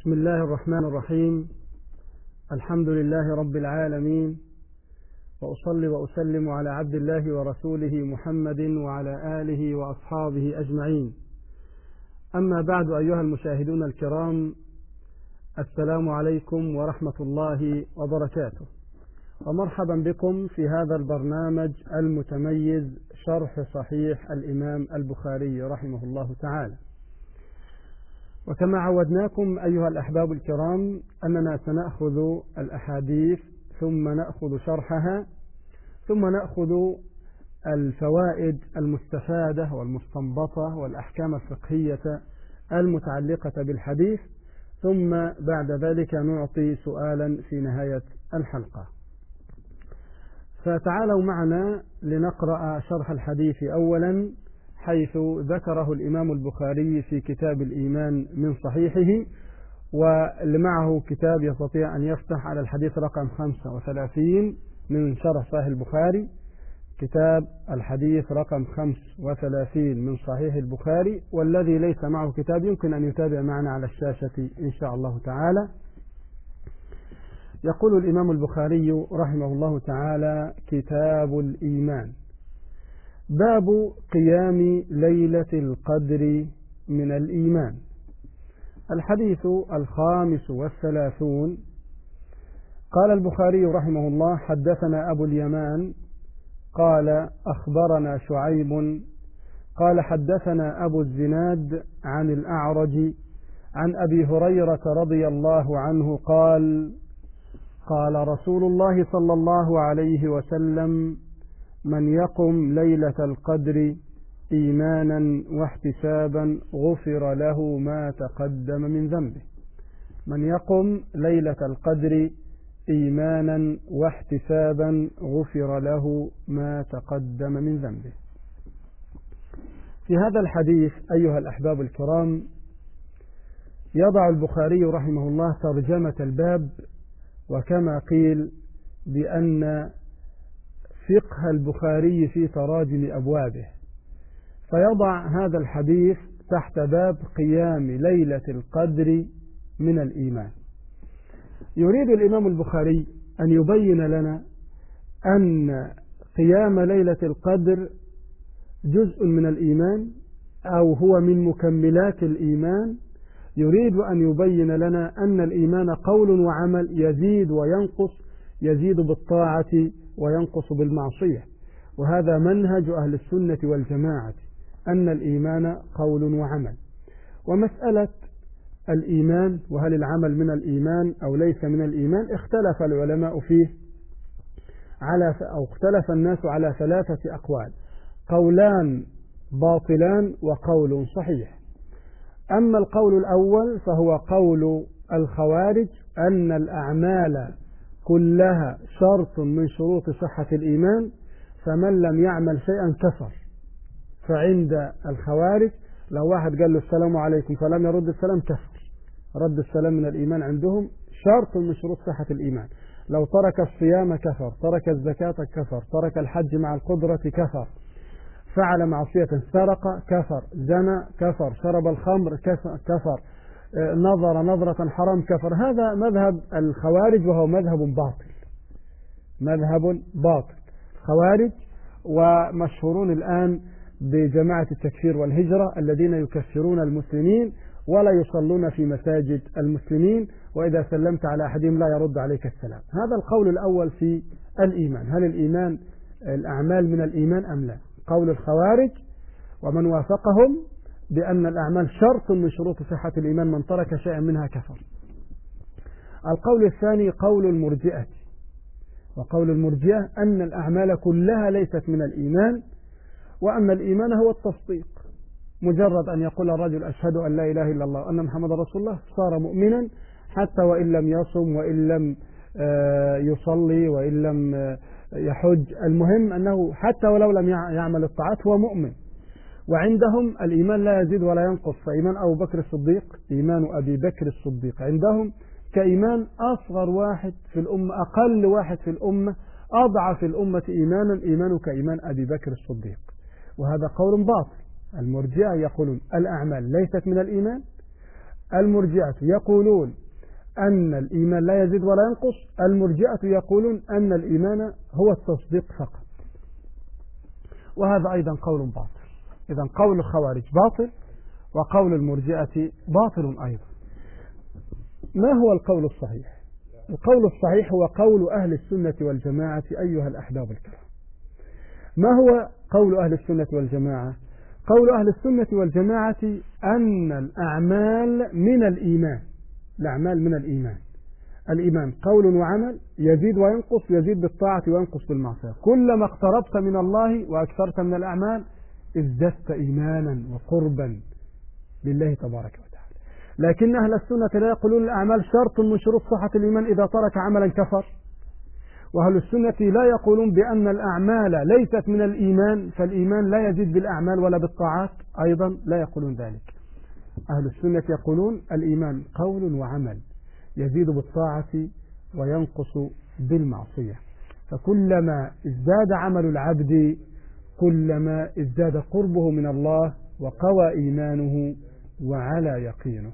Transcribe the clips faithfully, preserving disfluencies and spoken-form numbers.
بسم الله الرحمن الرحيم. الحمد لله رب العالمين، وأصلي وأسلم على عبد الله ورسوله محمد وعلى آله وأصحابه أجمعين. أما بعد، أيها المشاهدون الكرام، السلام عليكم ورحمة الله وبركاته، ومرحبا بكم في هذا البرنامج المتميز شرح صحيح الإمام البخاري رحمه الله تعالى. وكما عودناكم أيها الأحباب الكرام أننا سنأخذ الأحاديث ثم نأخذ شرحها ثم نأخذ الفوائد المستفادة والمستنبطة والأحكام الفقهية المتعلقة بالحديث، ثم بعد ذلك نعطي سؤالا في نهاية الحلقة. فتعالوا معنا لنقرأ شرح الحديث أولا، حيث ذكره الإمام البخاري في كتاب الإيمان من صحيحه، واللي معه كتاب يستطيع أن يفتح على الحديث رقم خمسة وثلاثين من شرح صحيح البخاري، كتاب الحديث رقم خمسة وثلاثين من صحيح البخاري. والذي ليس معه كتاب يمكن أن يتابع معنا على الشاشة إن شاء الله تعالى. يقول الإمام البخاري رحمه الله تعالى: كتاب الإيمان، باب قيام ليلة القدر من الإيمان. الحديث الخامس والثلاثون. قال البخاري رحمه الله: حدثنا أبو اليمان قال أخبرنا شعيب قال حدثنا أبو الزناد عن الأعرج عن أبي هريرة رضي الله عنه قال: قال رسول الله صلى الله عليه وسلم: من يقم ليلة القدر إيمانا واحتسابا غفر له ما تقدم من ذنبه. من يقم ليلة القدر إيمانا واحتسابا غفر له ما تقدم من ذنبه. في هذا الحديث أيها الأحباب الكرام يضع البخاري رحمه الله ترجمة الباب، وكما قيل بأن فقه البخاري في تراجم أبوابه، فيضع هذا الحديث تحت باب قيام ليلة القدر من الإيمان. يريد الإمام البخاري أن يبين لنا أن قيام ليلة القدر جزء من الإيمان، أو هو من مكملات الإيمان. يريد أن يبين لنا أن الإيمان قول وعمل، يزيد وينقص، يزيد بالطاعة وينقص بالمعصية، وهذا منهج أهل السنة والجماعة، أن الإيمان قول وعمل. ومسألة الإيمان وهل العمل من الإيمان أو ليس من الإيمان اختلف العلماء فيه على أو اختلف الناس على ثلاثة أقوال: قولان باطلان وقول صحيح. أما القول الأول فهو قول الخوارج، أن الأعمال كلها شرط من شروط صحة الإيمان، فمن لم يعمل شيئا كفر. فعند الخوارج لو واحد قال له السلام عليكم فلم يرد السلام كفر. رد السلام من الإيمان عندهم شرط من شروط صحة الإيمان. لو ترك الصيام كفر، ترك الزكاة كفر، ترك الحج مع القدرة كفر، فعل معصية سرق كفر، زنى كفر، شرب الخمر كفر، نظر نظرة حرام كفر. هذا مذهب الخوارج، وهو مذهب باطل، مذهب باطل خوارج، ومشهورون الآن بجماعة التكفير والهجرة، الذين يكفرون المسلمين ولا يصلون في مساجد المسلمين، وإذا سلمت على أحدهم لا يرد عليك السلام. هذا القول الأول في الإيمان. هل الإيمان الأعمال من الإيمان أم لا؟ قول الخوارج ومن وافقهم بأن الأعمال شرط من شروط صحة الإيمان، من ترك شيئا منها كفر. القول الثاني قول المرجئة، وقول المرجئة أن الأعمال كلها ليست من الإيمان، وأن الإيمان هو التصديق. مجرد أن يقول الرجل أشهد أن لا إله إلا الله وأن محمد رسول الله صار مؤمنا، حتى وإن لم يصم وإن لم يصلي وإن لم يحج، المهم أنه حتى ولو لم يعمل الطاعات هو مؤمن. وعندهم الإيمان لا يزيد ولا ينقص، فإيمان أبو بكر الصديق، إيمان أبي بكر الصديق عندهم كإيمان أصغر واحد في الأمة، أقل واحد في الأمة، أضعف الأمة إيمانا، إيمانه كإيمان أبي بكر الصديق. وهذا قول باطل. المرجئة يقولون الأعمال ليست من الإيمان، المرجئة يقولون أن الإيمان لا يزيد ولا ينقص، المرجئة يقولون أن الإيمان هو التصديق فقط، وهذا أيضا قول باطل. إذن قول الخوارج باطل، وقول المرجئة باطل أيضا. ما هو القول الصحيح؟ القول الصحيح هو قول أهل السنة والجماعة أيها الأحباب الكرام. ما هو قول أهل السنة والجماعة؟ قول أهل السنة والجماعة أن الأعمال من الإيمان. الأعمال من الإيمان. الإيمان قول وعمل، يزيد وينقص، يزيد بالطاعة وينقص بالمعصية. كلما اقتربت من الله وأكثرت من الأعمال ازددت إيمانا وقربا لله تبارك وتعالى. لكن أهل السنة لا يقولون الأعمال شرط من شروط صحة الإيمان، إذا ترك عملا كفر. وأهل السنة لا يقولون بأن الأعمال ليست من الإيمان، فالإيمان لا يزيد بالأعمال ولا بالطاعات، أيضا لا يقولون ذلك. أهل السنة يقولون الإيمان قول وعمل، يزيد بالطاعة وينقص بالمعصية. فكلما ازداد عمل العبد كلما ازداد قربه من الله وقوى إيمانه وعلى يقينه.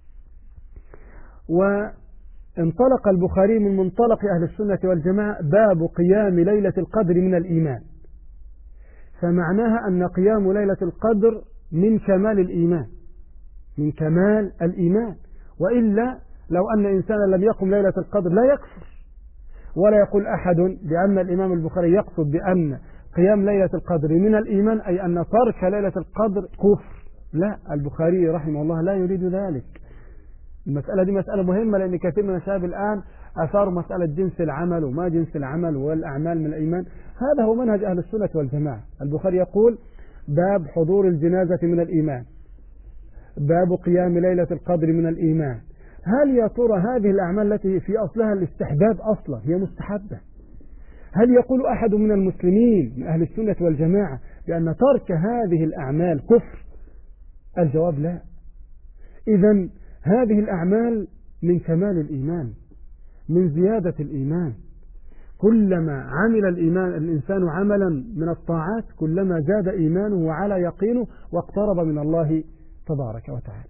وانطلق البخاري من منطلق أهل السنة والجماعة باب قيام ليلة القدر من الإيمان، فمعناها أن قيام ليلة القدر من كمال الإيمان، من كمال الإيمان. وإلا لو أن إنسانا لم يقم ليلة القدر لا يكفر. ولا يقول أحد بأن الإمام البخاري يقصد بأن قيام ليلة القدر من الإيمان أي أن ترك ليلة القدر كفر. لا، البخاري رحمه الله لا يريد ذلك. المسألة دي مسألة مهمة، لأن كثير من الشباب الآن أثاروا مسألة جنس العمل وما جنس العمل والأعمال من الإيمان. هذا هو منهج أهل السنة والجماعة. البخاري يقول باب حضور الجنازة من الإيمان، باب قيام ليلة القدر من الإيمان. هل يا ترى هذه الأعمال التي في أصلها الاستحباب أصلا هي مستحبة؟ هل يقول أحد من المسلمين من أهل السنة والجماعة بأن ترك هذه الأعمال كفر؟ الجواب لا. إذن هذه الأعمال من كمال الإيمان، من زيادة الإيمان. كلما عمل الإيمان الإنسان عملا من الطاعات كلما زاد إيمانه وعلى يقينه واقترب من الله تبارك وتعالى.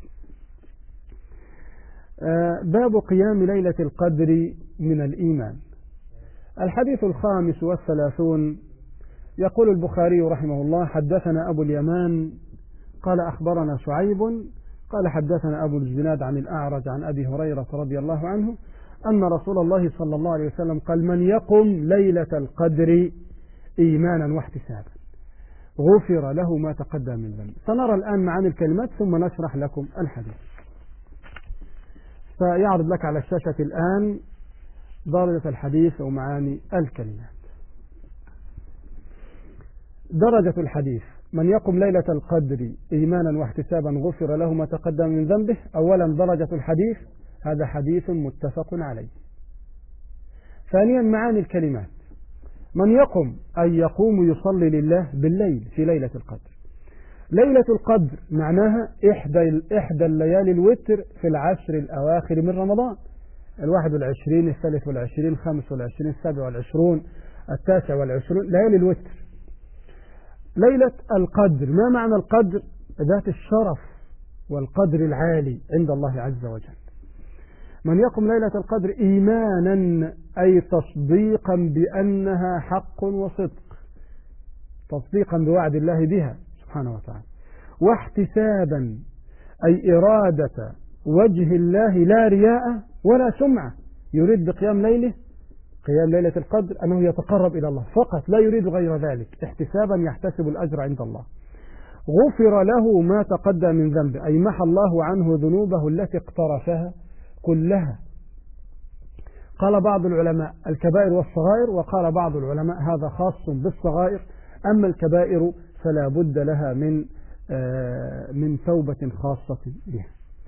باب قيام ليلة القدر من الإيمان. الحديث الخامس والثلاثون، يقول البخاري رحمه الله حدثنا أبو اليمان قال أخبرنا شعيب قال حدثنا أبو الزناد عن الأعرج عن أبي هريرة رضي الله عنه أن رسول الله صلى الله عليه وسلم قال من يقم ليلة القدر إيمانا واحتسابا غفر له ما تقدم من ذنبه. سنرى الآن معاني الكلمات ثم نشرح لكم الحديث. سيعرض لك على الشاشة الآن درجة الحديث ومعاني الكلمات. درجة الحديث: من يقم ليلة القدر إيمانا واحتسابا غفر له ما تقدم من ذنبه. أولا درجة الحديث، هذا حديث متفق عليه. ثانيا معاني الكلمات: من يقم أي يقوم يصلي لله بالليل في ليلة القدر. ليلة القدر معناها إحدى, إحدى الليالي الوتر في العشر الأواخر من رمضان، الواحد والعشرين، الثالث والعشرين، الخامس والعشرين، السابع والعشرون، التاسع والعشرون، ليالي الوتر. ليلة القدر، ما معنى القدر؟ ذات الشرف والقدر العالي عند الله عز وجل. من يقم ليلة القدر إيمانا أي تصديقا بأنها حق وصدق، تصديقا بوعد الله بها سبحانه وتعالى، واحتسابا أي إرادة وجه الله لا رياء ولا سمعة، يريد بقيام ليله قيام ليلة القدر أنه يتقرب إلى الله فقط، لا يريد غير ذلك، احتسابا يحتسب الأجر عند الله. غفر له ما تقدم من ذنبه أي محى الله عنه ذنوبه التي اقترفها كلها. قال بعض العلماء الكبائر والصغائر، وقال بعض العلماء هذا خاص بالصغائر، أما الكبائر فلا بد لها من من توبة خاصة بها.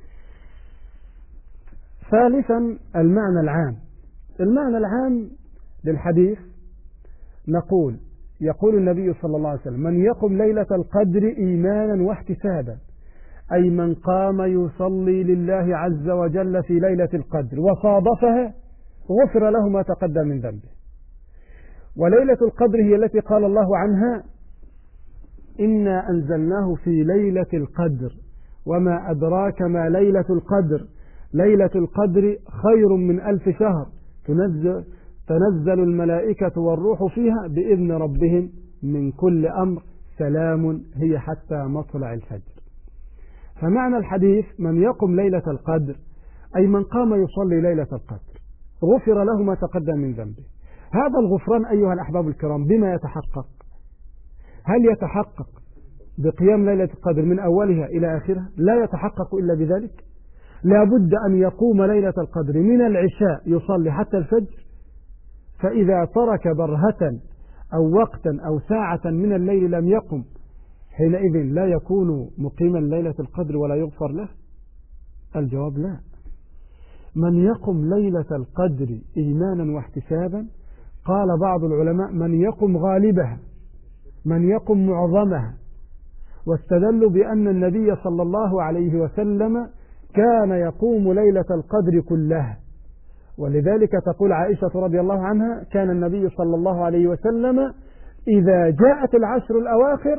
ثالثا المعنى العام. المعنى العام للحديث نقول يقول النبي صلى الله عليه وسلم من يقم ليلة القدر إيمانا واحتسابا أي من قام يصلي لله عز وجل في ليلة القدر وصادفها غفر له ما تقدم من ذنبه. وليلة القدر هي التي قال الله عنها إنا أنزلناه في ليلة القدر وما أدراك ما ليلة القدر ليلة القدر خير من ألف شهر تنزل, تنزل الملائكة والروح فيها بإذن ربهم من كل أمر سلام هي حتى مطلع الفجر. فمعنى الحديث من يقم ليلة القدر أي من قام يصلي ليلة القدر غفر له ما تقدم من ذنبه. هذا الغفران أيها الأحباب الكرام بما يتحقق؟ هل يتحقق بقيام ليلة القدر من أولها إلى آخرها؟ لا يتحقق إلا بذلك. لا بد أن يقوم ليلة القدر من العشاء يصلي حتى الفجر، فإذا ترك برهة أو وقتا أو ساعة من الليل لم يقم، حينئذ لا يكون مقيما ليلة القدر ولا يغفر له؟ الجواب لا. من يقم ليلة القدر إيمانا واحتسابا، قال بعض العلماء من يقم غالبها، من يقم معظمها، واستدلوا بأن النبي صلى الله عليه وسلم كان يقوم ليلة القدر كلها، ولذلك تقول عائشة رضي الله عنها كان النبي صلى الله عليه وسلم إذا جاءت العشر الأواخر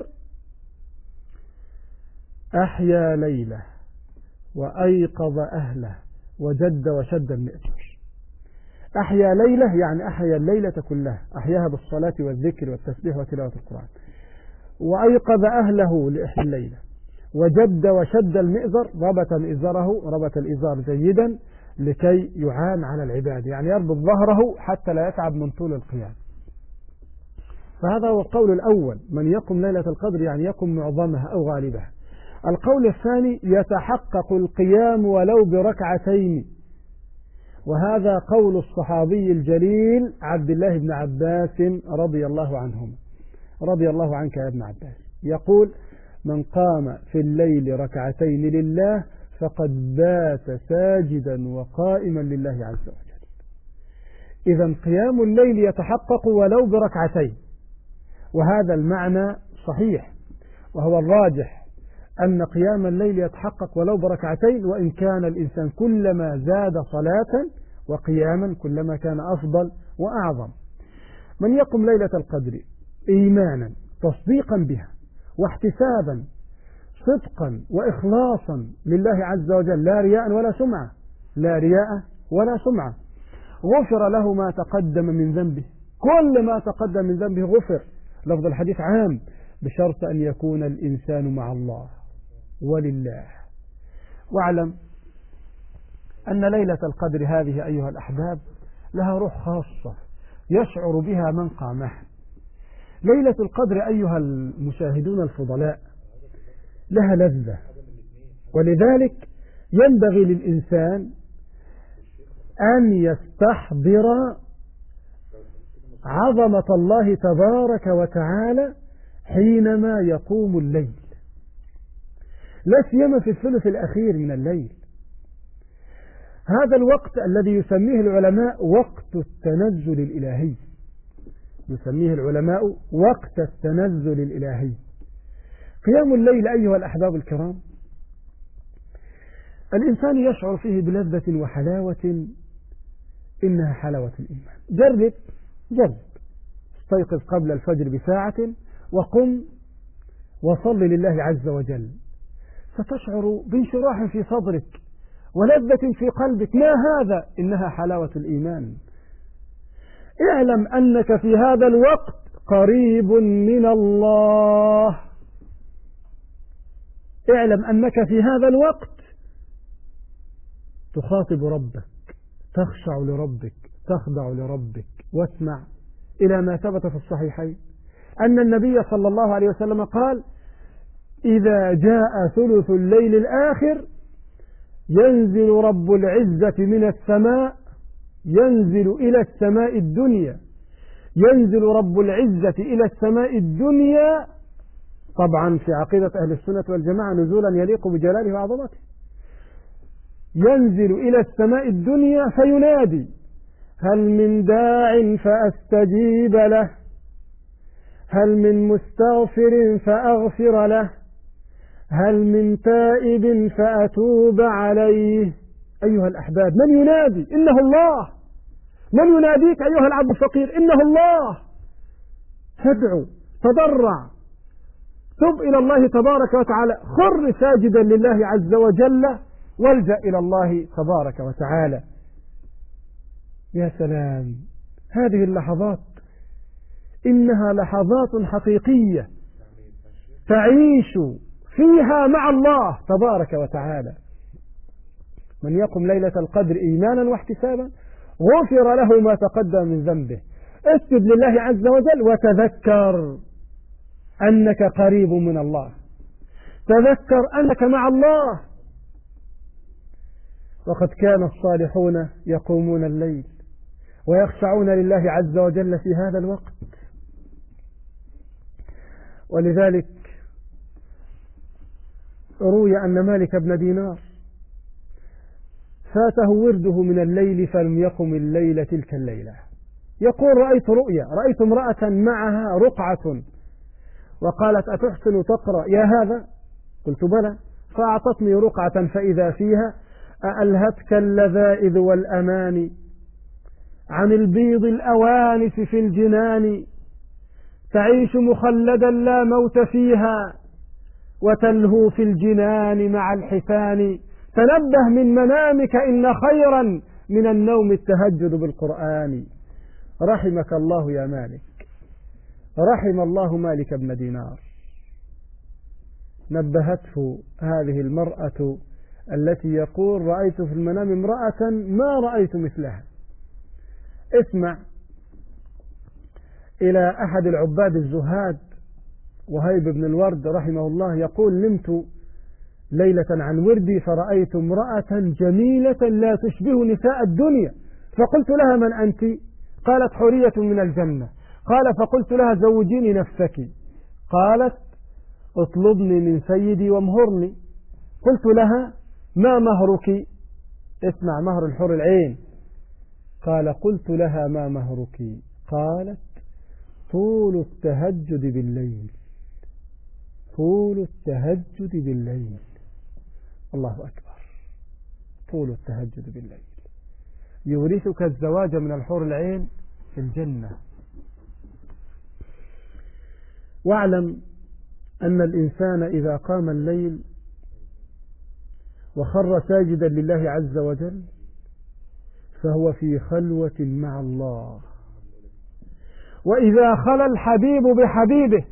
أحيا ليلة وأيقظ أهله وجد وشد المئزر. أحيا ليلة يعني أحيا الليلة كلها، أحياها بالصلاة والذكر والتسبيح وتلاوة القرآن. وأيقظ أهله لإحياء الليلة، وجد وشد المئزر، ربط مئزره، ربط الإزار جيدا لكي يعان على العباد، يعني يربط ظهره حتى لا يتعب من طول القيام. فهذا هو القول الأول، من يقم ليلة القدر يعني يقم معظمها أو غالبها. القول الثاني يتحقق القيام ولو بركعتين، وهذا قول الصحابي الجليل عبد الله بن عباس رضي الله عنهما، رضي الله عنك يا ابن عباس، يقول من قام في الليل ركعتين لله فقد بات ساجدا وقائما لله عز وجل. إذا قيام الليل يتحقق ولو بركعتين، وهذا المعنى صحيح، وهو الراجح أن قيام الليل يتحقق ولو بركعتين، وإن كان الإنسان كلما زاد صلاة وقياما كلما كان أفضل وأعظم. من يقم ليلة القدر إيمانا تصديقا بها واحتسابا صدقا وإخلاصا لله عز وجل، لا رياء ولا سمعة، لا رياء ولا سمعة، غفر له ما تقدم من ذنبه، كل ما تقدم من ذنبه غفر. لفظ الحديث عام بشرط أن يكون الإنسان مع الله ولله. واعلم أن ليلة القدر هذه أيها الأحباب لها روح خاصة يشعر بها من قامها. ليلة القدر أيها المشاهدون الفضلاء لها لذة، ولذلك ينبغي للإنسان أن يستحضر عظمة الله تبارك وتعالى حينما يقوم الليل، لا سيما في الثلث الأخير من الليل. هذا الوقت الذي يسميه العلماء وقت التنزل الإلهي، يسميه العلماء وقت التنزل الإلهي. قيام الليل أيها الأحباب الكرام الإنسان يشعر فيه بلذة وحلاوة، إنها حلاوة الإيمان. جرب جرب استيقظ قبل الفجر بساعة وقم وصل لله عز وجل، ستشعر بانشراح في صدرك ولذة في قلبك. ما هذا؟ إنها حلاوة الإيمان. اعلم أنك في هذا الوقت قريب من الله، اعلم أنك في هذا الوقت تخاطب ربك، تخشع لربك، تخضع لربك. واسمع إلى ما ثبت في الصحيحين أن النبي صلى الله عليه وسلم قال إذا جاء ثلث الليل الآخر ينزل رب العزة من السماء، ينزل إلى السماء الدنيا، ينزل رب العزة إلى السماء الدنيا، طبعا في عقيدة أهل السنة والجماعة نزولا يليق بجلاله وعظمته، ينزل إلى السماء الدنيا فينادي هل من داع فأستجيب له، هل من مستغفر فأغفر له، هل من تائب فأتوب عليه. أيها الأحباب من ينادي؟ إنه الله. من يناديك أيها العبد الفقير؟ إنه الله. تدعو، تضرع، تب إلى الله تبارك وتعالى، خر ساجدا لله عز وجل، والجأ إلى الله تبارك وتعالى. يا سلام، هذه اللحظات إنها لحظات حقيقية تعيش فيها مع الله تبارك وتعالى. من يقم ليلة القدر إيمانا واحتسابا غفر له ما تقدم من ذنبه. اسجد لله عز وجل وتذكر أنك قريب من الله، تذكر أنك مع الله. وقد كان الصالحون يقومون الليل ويخشعون لله عز وجل في هذا الوقت. ولذلك روي أن مالك بن دينار فاته ورده من الليل فلم يقم الليل تلك الليلة. يقول: رأيت رؤيا، رأيت امرأة معها رقعة وقالت: أتحسن تقرأ يا هذا؟ قلت: بلى. فأعطتني رقعة فإذا فيها: أألهتك اللذائذ والأماني عن البيض الأوانس في الجنان، تعيش مخلدا لا موت فيها وتلهو في الجنان مع الحسان، تنبه من منامك إن خيرا من النوم التهجد بالقرآن. رحمك الله يا مالك، رحم الله مالك بن دينار. نبهته هذه المرأة التي يقول: رأيت في المنام امرأة ما رأيت مثلها. اسمع إلى أحد العباد الزهاد وهيب بن الورد رحمه الله يقول: نمت ليلة عن وردي فرأيت امرأة جميلة لا تشبه نساء الدنيا، فقلت لها: من أنت؟ قالت: حورية من الجنة. قال: فقلت لها: زوجيني نفسك. قالت: اطلبني من سيدي وامهرني. قلت لها: ما مهرك؟ اسمع مهر الحور العين. قال: قلت لها: ما مهرك؟ قالت: طول التهجد بالليل، طول التهجد بالليل. الله أكبر، طول التهجد بالليل يورثك الزواج من الحور العين في الجنة. واعلم أن الإنسان إذا قام الليل وخر ساجدا لله عز وجل فهو في خلوة مع الله، وإذا خلا الحبيب بحبيبه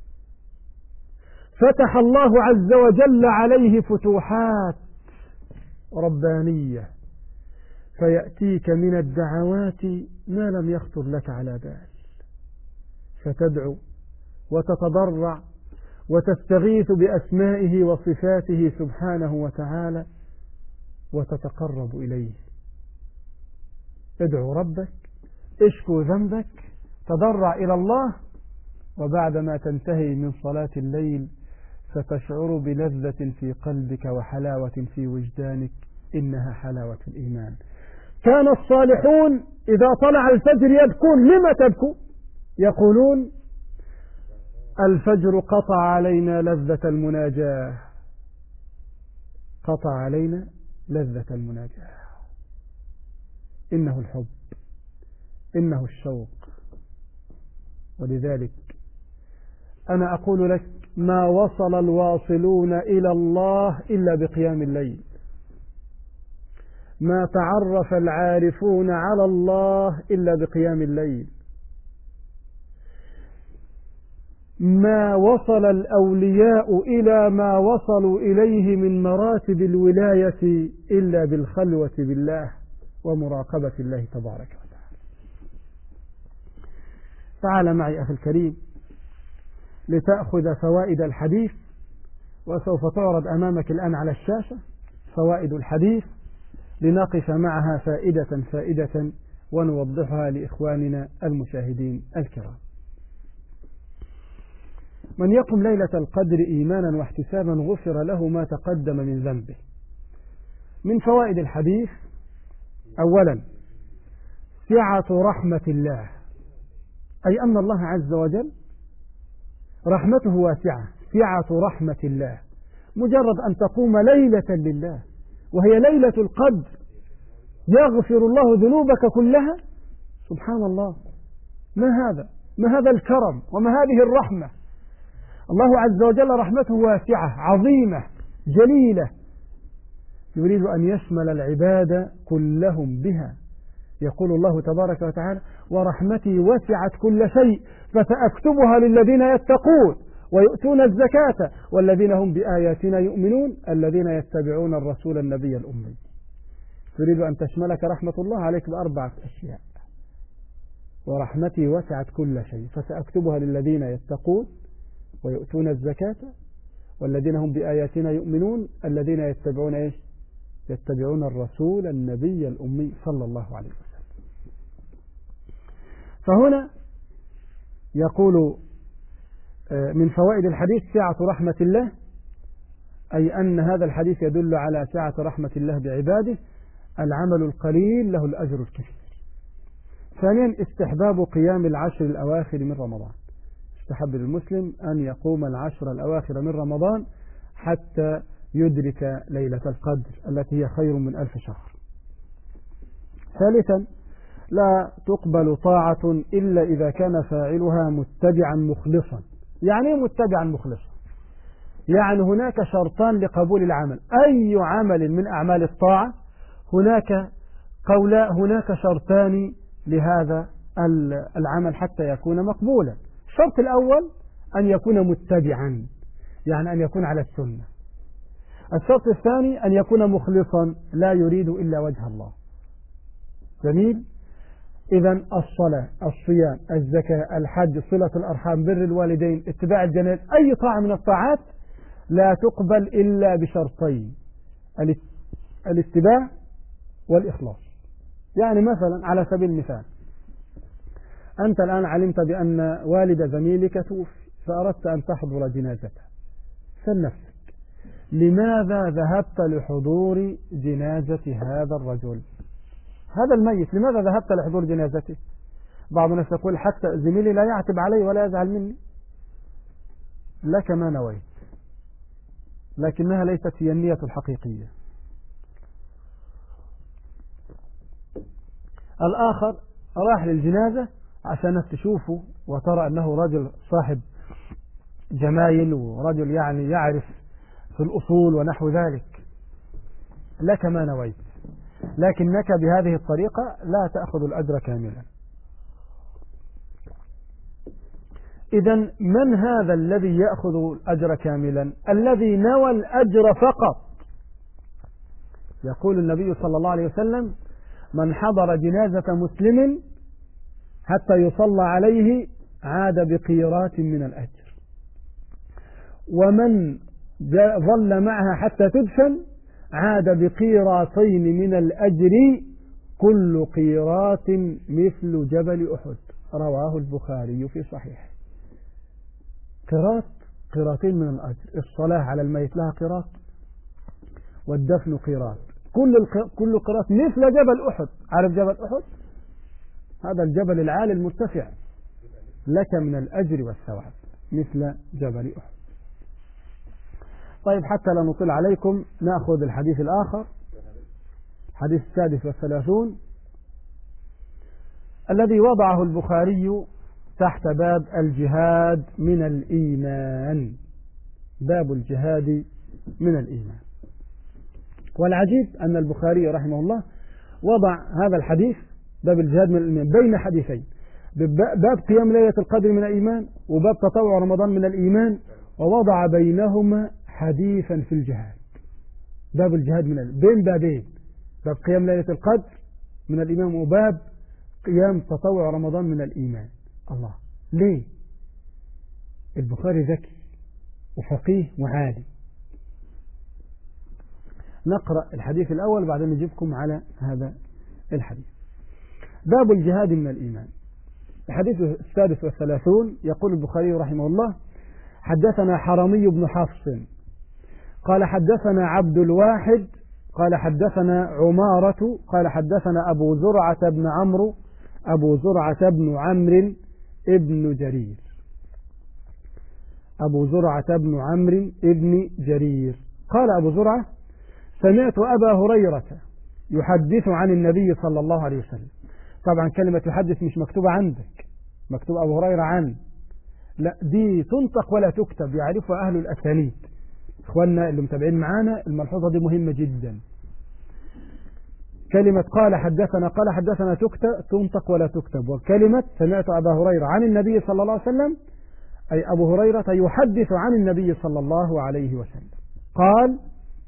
فتح الله عز وجل عليه فتوحات ربانية، فيأتيك من الدعوات ما لم يخطر لك على بال، فتدعو وتتضرع وتستغيث بأسمائه وصفاته سبحانه وتعالى وتتقرب إليه. ادعو ربك، اشكو ذنبك، تضرع إلى الله، وبعدما تنتهي من صلاة الليل ستشعر بلذة في قلبك وحلاوة في وجدانك، إنها حلاوة الإيمان. كان الصالحون إذا طلع الفجر يبكون. لما تبكوا؟ يقولون: الفجر قطع علينا لذة المناجاة، قطع علينا لذة المناجاة. إنه الحب، إنه الشوق. ولذلك أنا أقول لك: ما وصل الواصلون إلى الله إلا بقيام الليل، ما تعرف العارفون على الله إلا بقيام الليل، ما وصل الأولياء إلى ما وصلوا إليه من مراتب الولاية إلا بالخلوة بالله ومراقبة الله تبارك وتعالى. تعال معي أخي الكريم لتأخذ فوائد الحديث، وسوف تعرض أمامك الآن على الشاشة فوائد الحديث، لنقف معها فائدة فائدة ونوضحها لإخواننا المشاهدين الكرام. من يقم ليلة القدر إيمانا واحتسابا غفر له ما تقدم من ذنبه. من فوائد الحديث: أولا سعة رحمة الله، أي أن الله عز وجل رحمته واسعة، سعة رحمة الله. مجرد أن تقوم ليلة لله وهي ليلة القدر يغفر الله ذنوبك كلها. سبحان الله، ما هذا ما هذا الكرم وما هذه الرحمة. الله عز وجل رحمته واسعة عظيمة جليلة، يريد أن يشمل العباد كلهم بها. يقول الله تبارك وتعالى: ورحمتي وسعت كل شيء فسأكتبها للذين يتقون ويؤتون الزكاة والذين هم بآياتنا يؤمنون الذين يتبعون الرسول النبي الأمي. تريد أن تشملك رحمة الله عليك بأربعة أشياء: ورحمتي وسعت كل شيء فسأكتبها للذين يتقون ويؤتون الزكاة والذين هم بآياتنا يؤمنون الذين يتبعون إيش؟ يتبعون الرسول النبي الأمي صلى الله عليه وسلم. فهنا يقول من فوائد الحديث سعة رحمة الله، أي أن هذا الحديث يدل على سعة رحمة الله بعباده، العمل القليل له الأجر الكثير. ثانيا استحباب قيام العشر الأواخر من رمضان، استحب للمسلم أن يقوم العشر الأواخر من رمضان حتى يدرك ليلة القدر التي هي خير من ألف شهر. ثالثا لا تقبل طاعة إلا إذا كان فاعلها متبعا مخلصا. يعني متبعا مخلصا، يعني هناك شرطان لقبول العمل. أي عمل من أعمال الطاعة هناك قولا هناك شرطان لهذا العمل حتى يكون مقبولا. الشرط الأول أن يكون متبعا، يعني أن يكون على السنة. الشرط الثاني أن يكون مخلصا لا يريد إلا وجه الله. جميل. إذن الصلاة، الصيام، الزكاة، الحج، صلة الأرحام، بر الوالدين، اتباع الجنائز، أي طاعة من الطاعات لا تقبل إلا بشرطين: الاتباع والإخلاص. يعني مثلا على سبيل المثال، أنت الآن علمت بأن والد زميلك توفي فأردت أن تحضر جنازته، سل نفسك: لماذا ذهبت لحضور جنازة هذا الرجل، هذا الميت؟ لماذا ذهبت لحضور جنازته؟ بعض الناس يقول حتى زميلي لا يعتب علي ولا يزعل مني. لك ما نويت، لكنها ليست هي النية الحقيقية. الآخر راح للجنازة عشان تشوفه وترى أنه رجل صاحب جمايل ورجل يعني يعرف في الأصول ونحو ذلك، لك ما نويت، لكنك بهذه الطريقة لا تأخذ الأجر كاملا. إذن من هذا الذي يأخذ الأجر كاملا؟ الذي نوى الأجر فقط. يقول النبي صلى الله عليه وسلم: من حضر جنازة مسلم حتى يصلى عليه عاد بقيرات من الأجر، ومن ظل معها حتى تدفن عاد بقيراتين من الأجر، كل قيرات مثل جبل أحد. رواه البخاري في صحيح. قيرات، قيراتين من الأجر. الصلاة على الميت لها قيرات، والدفن قيرات، كل كل قيرات مثل جبل أحد. عارف جبل أحد؟ هذا الجبل العالي المرتفع، لك من الأجر والثواب مثل جبل أحد. طيب حتى لا نطيل عليكم نأخذ الحديث الآخر، حديث السادس والثلاثون الذي وضعه البخاري تحت باب الجهاد من الإيمان. باب الجهاد من الإيمان. والعجيب أن البخاري رحمه الله وضع هذا الحديث باب الجهاد من الإيمان بين حديثين: باب قيام ليلة القدر من الإيمان، وباب تطوع رمضان من الإيمان، ووضع بينهما حديثا في الجهاد. باب الجهاد من الإيمان بين بابين: باب قيام ليلة القدر من الإيمان، وباب قيام تطوع رمضان من الإيمان. الله، ليه؟ البخاري ذكي وفقيه وعالم. نقرأ الحديث الأول بعدين نجيبكم على هذا الحديث. باب الجهاد من الإيمان. الحديث السادس والثلاثون يقول البخاري رحمه الله: حدثنا حرمي بن حفص قال حدثنا عبد الواحد قال حدثنا عمارة قال حدثنا أبو زرعة بن عمرو أبو زرعة بن عمرو ابن جرير أبو زرعة بن عمرو ابن جرير قال أبو زرعة: سمعت أبا هريرة يحدث عن النبي صلى الله عليه وسلم. طبعا كلمة يحدث مش مكتوبة عندك، مكتوب أبو هريرة عن، لا، دي تنطق ولا تكتب، يعرفها أهل الأسانيد. إخواننا اللي متابعين معانا الملحوظة دي مهمة جدا. كلمة قال حدثنا قال حدثنا تكتب تنطق ولا تكتب، وكلمة سمعت أبا هريرة عن النبي صلى الله عليه وسلم أي أبو هريرة يحدث عن النبي صلى الله عليه وسلم قال: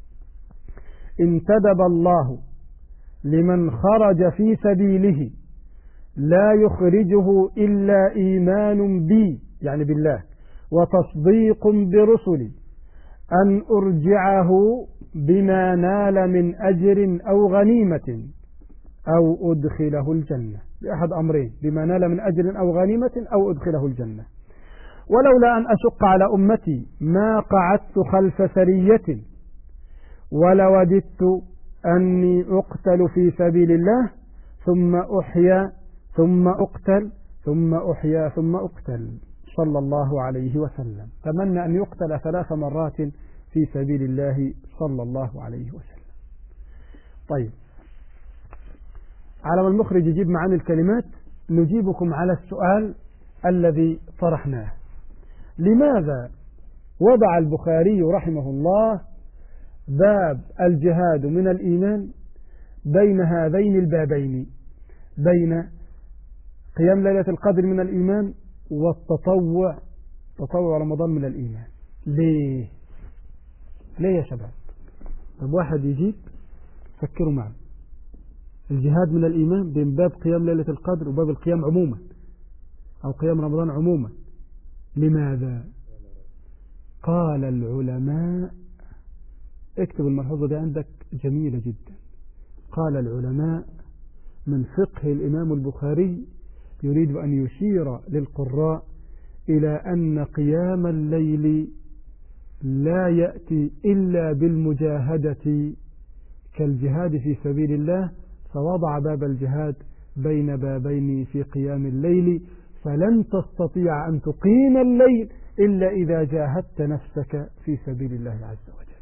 انتدب الله لمن خرج في سبيله لا يخرجه إلا إيمان بي، يعني بالله، وتصديق برسلي، أن أرجعه بما نال من أجر أو غنيمة أو أدخله الجنة، بأحد أمرين: بما نال من أجر أو غنيمة أو أدخله الجنة. ولولا أن أشق على أمتي ما قعدت خلف سرية، ولوددت أني أقتل في سبيل الله ثم أحيا ثم أقتل ثم أحيا ثم أقتل، صلى الله عليه وسلم. تمنى أن يقتل ثلاث مرات في سبيل الله صلى الله عليه وسلم. طيب، على ما المخرج يجيب معاني الكلمات نجيبكم على السؤال الذي طرحناه: لماذا وضع البخاري رحمه الله باب الجهاد من الإيمان بين هذين البابين، بين قيام ليلة القدر من الإيمان والتطوع تطوع رمضان من الإيمان؟ ليه؟ ليه يا شباب؟ طب واحد يجيب، فكروا معي. الجهاد من الإيمان بين باب قيام ليلة القدر وباب القيام عموما أو قيام رمضان عموما، لماذا؟ قال العلماء، اكتب الملحوظة دي عندك جميلة جدا. قال العلماء: من فقه الإمام البخاري يريد أن يشير للقراء إلى أن قيام الليل لا يأتي إلا بالمجاهدة كالجهاد في سبيل الله، فوضع باب الجهاد بين بابين في قيام الليل، فلن تستطيع أن تقيم الليل إلا إذا جاهدت نفسك في سبيل الله عز وجل.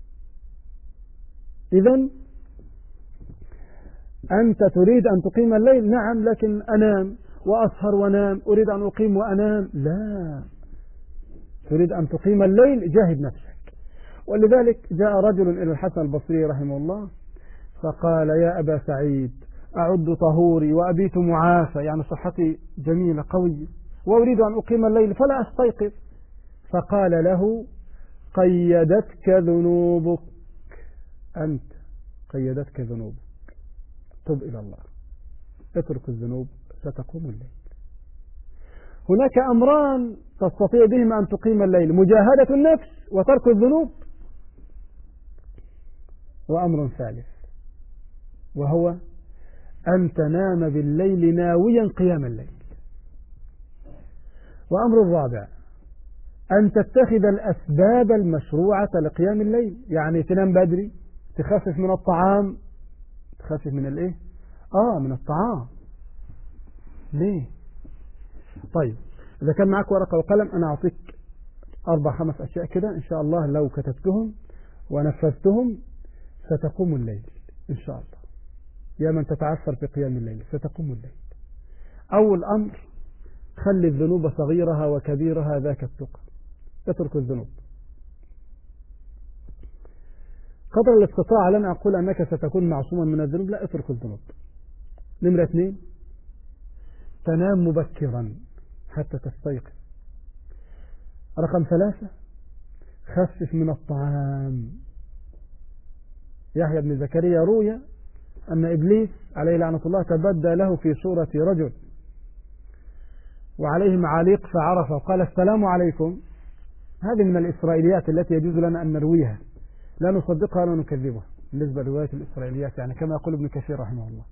إذن أنت تريد أن تقيم الليل، نعم، لكن أنام وأسهر وأنام، أريد أن أقيم وأنام، لا، تريد أن تقيم الليل جاهد نفسك. ولذلك جاء رجل إلى الحسن البصري رحمه الله فقال: يا أبا سعيد، أعد طهوري وأبيت معافى، يعني صحتي جميلة قوية، وأريد أن أقيم الليل فلا أستيقظ. فقال له: قيدتك ذنوبك، أنت قيدتك ذنوبك، تب إلى الله، اترك الذنوب ستقوم الليل. هناك أمران تستطيع بهما أن تقيم الليل: مجاهدة النفس وترك الذنوب، وأمر ثالث وهو أن تنام بالليل ناويا قيام الليل. وأمر الرابع أن تتخذ الأسباب المشروعة لقيام الليل، يعني تنام بدري، تخفف من الطعام. تخفف من الإيه؟ آه من الطعام. ليه؟ طيب، إذا كان معك ورقة وقلم أنا أعطيك أربع خمس أشياء كده إن شاء الله لو كتبتهم ونفذتهم ستقوم الليل إن شاء الله. يا من تتعثر في قيام الليل ستقوم الليل. أول أمر: خلي الذنوب صغيرها وكبيرها ذاك التقى، اترك الذنوب قدر الاستطاعة. لن أقول أنك ستكون معصوما من الذنوب، لا، اترك الذنوب. نمرة اثنين: تنام مبكرا حتى تستيقظ. رقم ثلاثة: خفف من الطعام. يحيى بن زكريا روي أن إبليس عليه لعنة الله تبدى له في صورة رجل وعليه معاليق فعرف وقال: السلام عليكم. هذه من الإسرائيليات التي يجوز لنا أن نرويها، لا نصدقها ولا نكذبها بالنسبة لرواية الإسرائيليات، يعني كما يقول ابن كثير رحمه الله.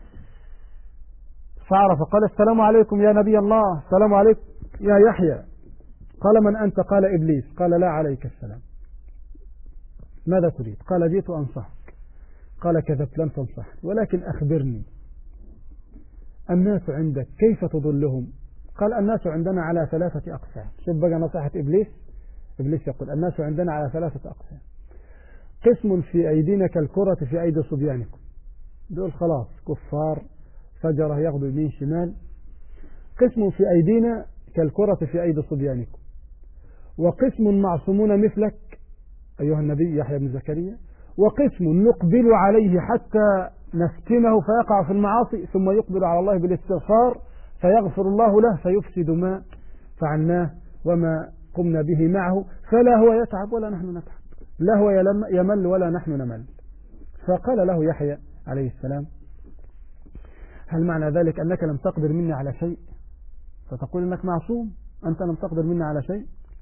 فعرف قال: السلام عليكم يا نبي الله، السلام عليكم يا يحيى. قال: من أنت؟ قال: إبليس. قال: لا، عليك السلام. ماذا تريد؟ قال: جئت أنصحك. قال: كذبت، لم تنصحني، ولكن أخبرني، الناس عندك كيف تضلهم؟ قال: الناس عندنا على ثلاثة أقسام. شوف بقى نصيحة إبليس. إبليس يقول: الناس عندنا على ثلاثة أقسام، قسم في أيدينا كالكرة في أيدي صبيانكم، دول خلاص كفار فجرة يغدو يمين شمال. قسم في أيدينا كالكرة في أيدي صبيانكم، وقسم معصومون مثلك أيها النبي يحيى بن زكريا، وقسم نقبل عليه حتى نفتنه فيقع في المعاصي، ثم يقبل على الله بالاستغفار فيغفر الله له فيفسد ما فعلناه وما قمنا به معه، فلا هو يتعب ولا نحن نتعب، لا هو يمل ولا نحن نمل. فقال له يحيى عليه السلام: هل معنى ذلك أنك لم تقدر مني على شيء فتقول أنك معصوم؟ أنت لم تقدر مني على شيء؟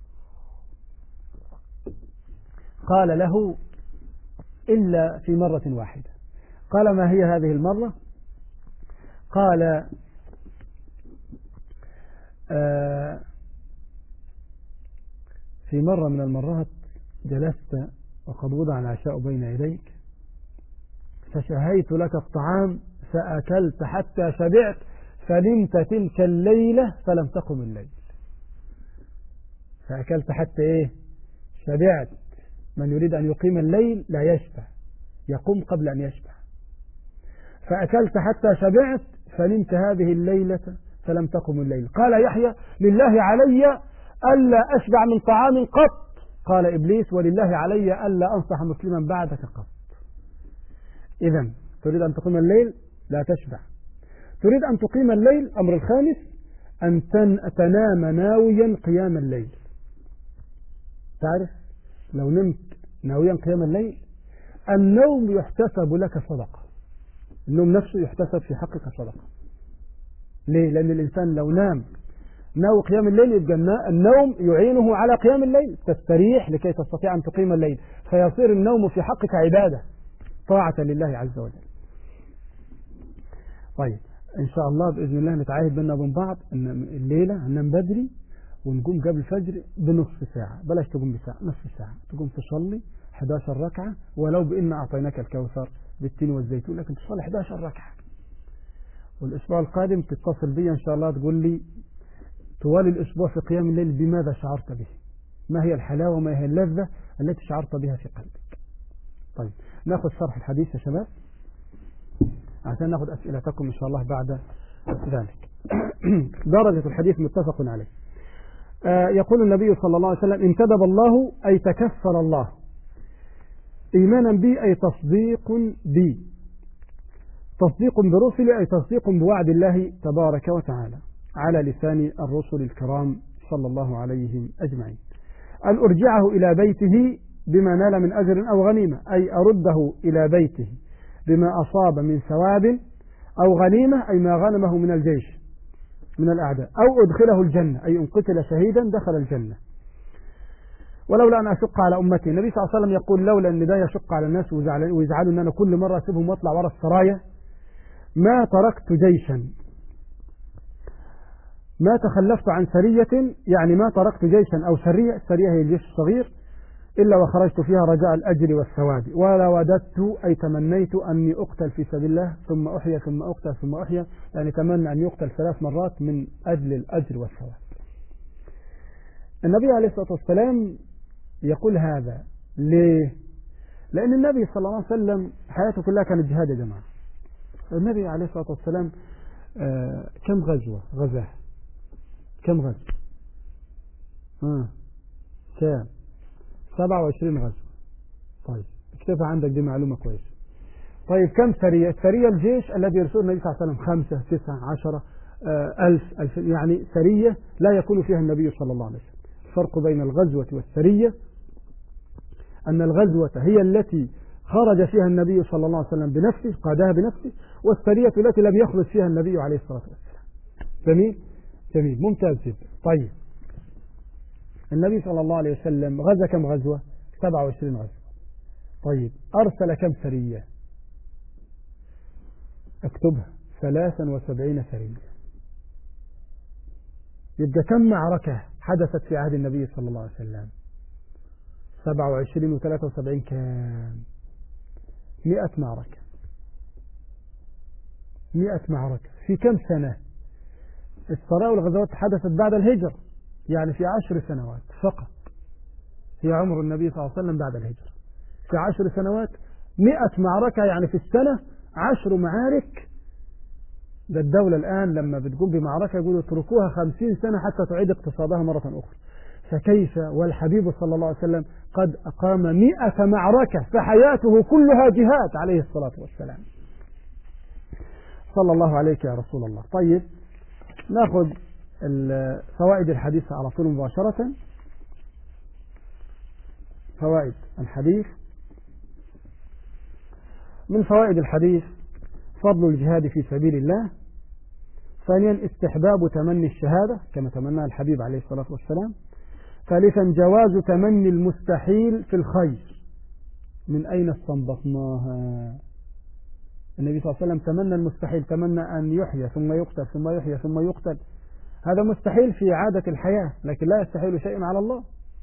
قال له: إلا في مرة واحدة. قال: ما هي هذه المرة؟ قال: آه في مرة من المرات جلست وقد وضع العشاء بين يديك فشهيت لك الطعام فأكلت حتى شبعت فنمت تلك الليلة فلم تقم الليل. فأكلت حتى إيه؟ شبعت. من يريد أن يقيم الليل لا يشبع، يقوم قبل أن يشبع. فأكلت حتى شبعت فنمت هذه الليلة فلم تقم الليل. قال يحيى: لله علي ألا أشبع من طعام قط. قال إبليس: ولله علي ألا أنصح مسلما بعدك قط. إذن تريد أن تقيم الليل لا تشبع. تريد أن تقيم الليل، أمر الخامس أن تنام ناويا قيام الليل. تعرف لو نمت ناويا قيام الليل النوم يحتسب لك صدقة، النوم نفسه يحتسب في حقك صدقة. ليه؟ لأن الإنسان لو نام ناوي قيام الليل يبقى النوم يعينه على قيام الليل، تستريح لكي تستطيع أن تقيم الليل، فيصير النوم في حقك عبادة طاعة لله عز وجل. طيب إن شاء الله بإذن الله نتعاهد بيننا وبين بعض أن الليلة هننام بدري ونقوم قبل الفجر بنصف ساعة، بلاش تقوم بساعة، نصف ساعة تقوم تصلي إحدى عشرة ركعة، ولو بإن أعطيناك الكوثر بالتين والزيتون، لكن تصلي إحدى عشرة ركعة. والأسبوع القادم تتصل بي إن شاء الله تقول لي طوال الأسبوع في قيام الليل بماذا شعرت به، ما هي الحلاوة وما هي اللذة التي شعرت بها في قلبك. طيب ناخذ شرح الحديث يا شباب عشان ناخذ أسئلتكم إن شاء الله بعد ذلك. درجة الحديث متفق عليه. آه يقول النبي صلى الله عليه وسلم: انتدب الله أي تكفل الله، إيمانا بي أي تصديق بي، تصديق برسله أي تصديق بوعد الله تبارك وتعالى على لسان الرسل الكرام صلى الله عليهم أجمعين. أن أرجعه إلى بيته بما نال من أجر أو غنيمة، أي أرده إلى بيته بما أصاب من ثواب أو غنيمة، أي ما غنمه من الجيش من الأعداء، أو أدخله الجنة، أي إن قتل شهيدا دخل الجنة. ولولا أن أشق على أمتي، النبي صلى الله عليه وسلم يقول: لولا أن ده يشق على الناس ويزعلوا أن أنا كل مرة أسيبهم وأطلع وراء السرايا ما تركت جيشا، ما تخلفت عن سرية، يعني ما تركت جيشا أو سرية، السرية هي الجيش الصغير، إلا وخرجت فيها رجاء الأجر والثواب، ولا وددت أي تمنيت أني أقتل في سبيل الله ثم أحيا ثم أقتل ثم أحيا، يعني تمنى أن يقتل ثلاث مرات من أجل الأجر والثواب. النبي عليه الصلاة والسلام يقول هذا ليه؟ لأن النبي صلى الله عليه وسلم حياته كلها كانت جهاد يا جماعة. النبي عليه الصلاة والسلام آه كم غزوة غزاه؟ كم غزوة؟ آه. كام؟ سبعة وعشرين غزوة. طيب اكتفى عندك دي معلومة كويسة. طيب كم سرية؟ سرية الجيش الذي يرسل النبي صلى الله عليه وسلم خمسة تسعة عشرة آه ألف ألف، يعني سرية لا يكون فيها النبي صلى الله عليه وسلم. الفرق بين الغزوة والسرية أن الغزوة هي التي خرج فيها النبي صلى الله عليه وسلم بنفسه، قادها بنفسه، والسرية التي لم يخرج فيها النبي عليه الصلاة والسلام. جميل؟ جميل، ممتاز جدا. طيب النبي صلى الله عليه وسلم غزا كم غزوة؟ سبعة وعشرين غزوة. طيب أرسل كم سرية؟ اكتبها: ثلاثا وسبعين سرية. يبقى كم معركة حدثت في عهد النبي صلى الله عليه وسلم؟ سبعة وعشرين وثلاثة وسبعين كام؟ مئة معركة. مئة معركة في كم سنة؟ السرايا والغزوات حدثت بعد الهجرة، يعني في عشر سنوات فقط في عمر النبي صلى الله عليه وسلم بعد الهجرة. في عشر سنوات مئة معركة، يعني في السنة عشر معارك ده الدولة الآن لما بتقوم بمعركة يقولوا اتركوها خمسين سنة حتى تعيد اقتصادها مرة أخرى، فكيف والحبيب صلى الله عليه وسلم قد أقام مئة معركة فحياته كلها جهاد عليه الصلاة والسلام. صلى الله عليك يا رسول الله. طيب ناخذ فوائد الحديث على طول مباشرة. فوائد الحديث: من فوائد الحديث فضل الجهاد في سبيل الله. ثانيا استحباب تمني الشهادة كما تمناها الحبيب عليه الصلاة والسلام. ثالثا جواز تمني المستحيل في الخير. من أين استنبطناها؟ النبي صلى الله عليه وسلم تمنى المستحيل، تمنى أن يحيى ثم يقتل ثم يحيى ثم يقتل، هذا مستحيل في عادة الحياة لكن لا يستحيل شيء على الله.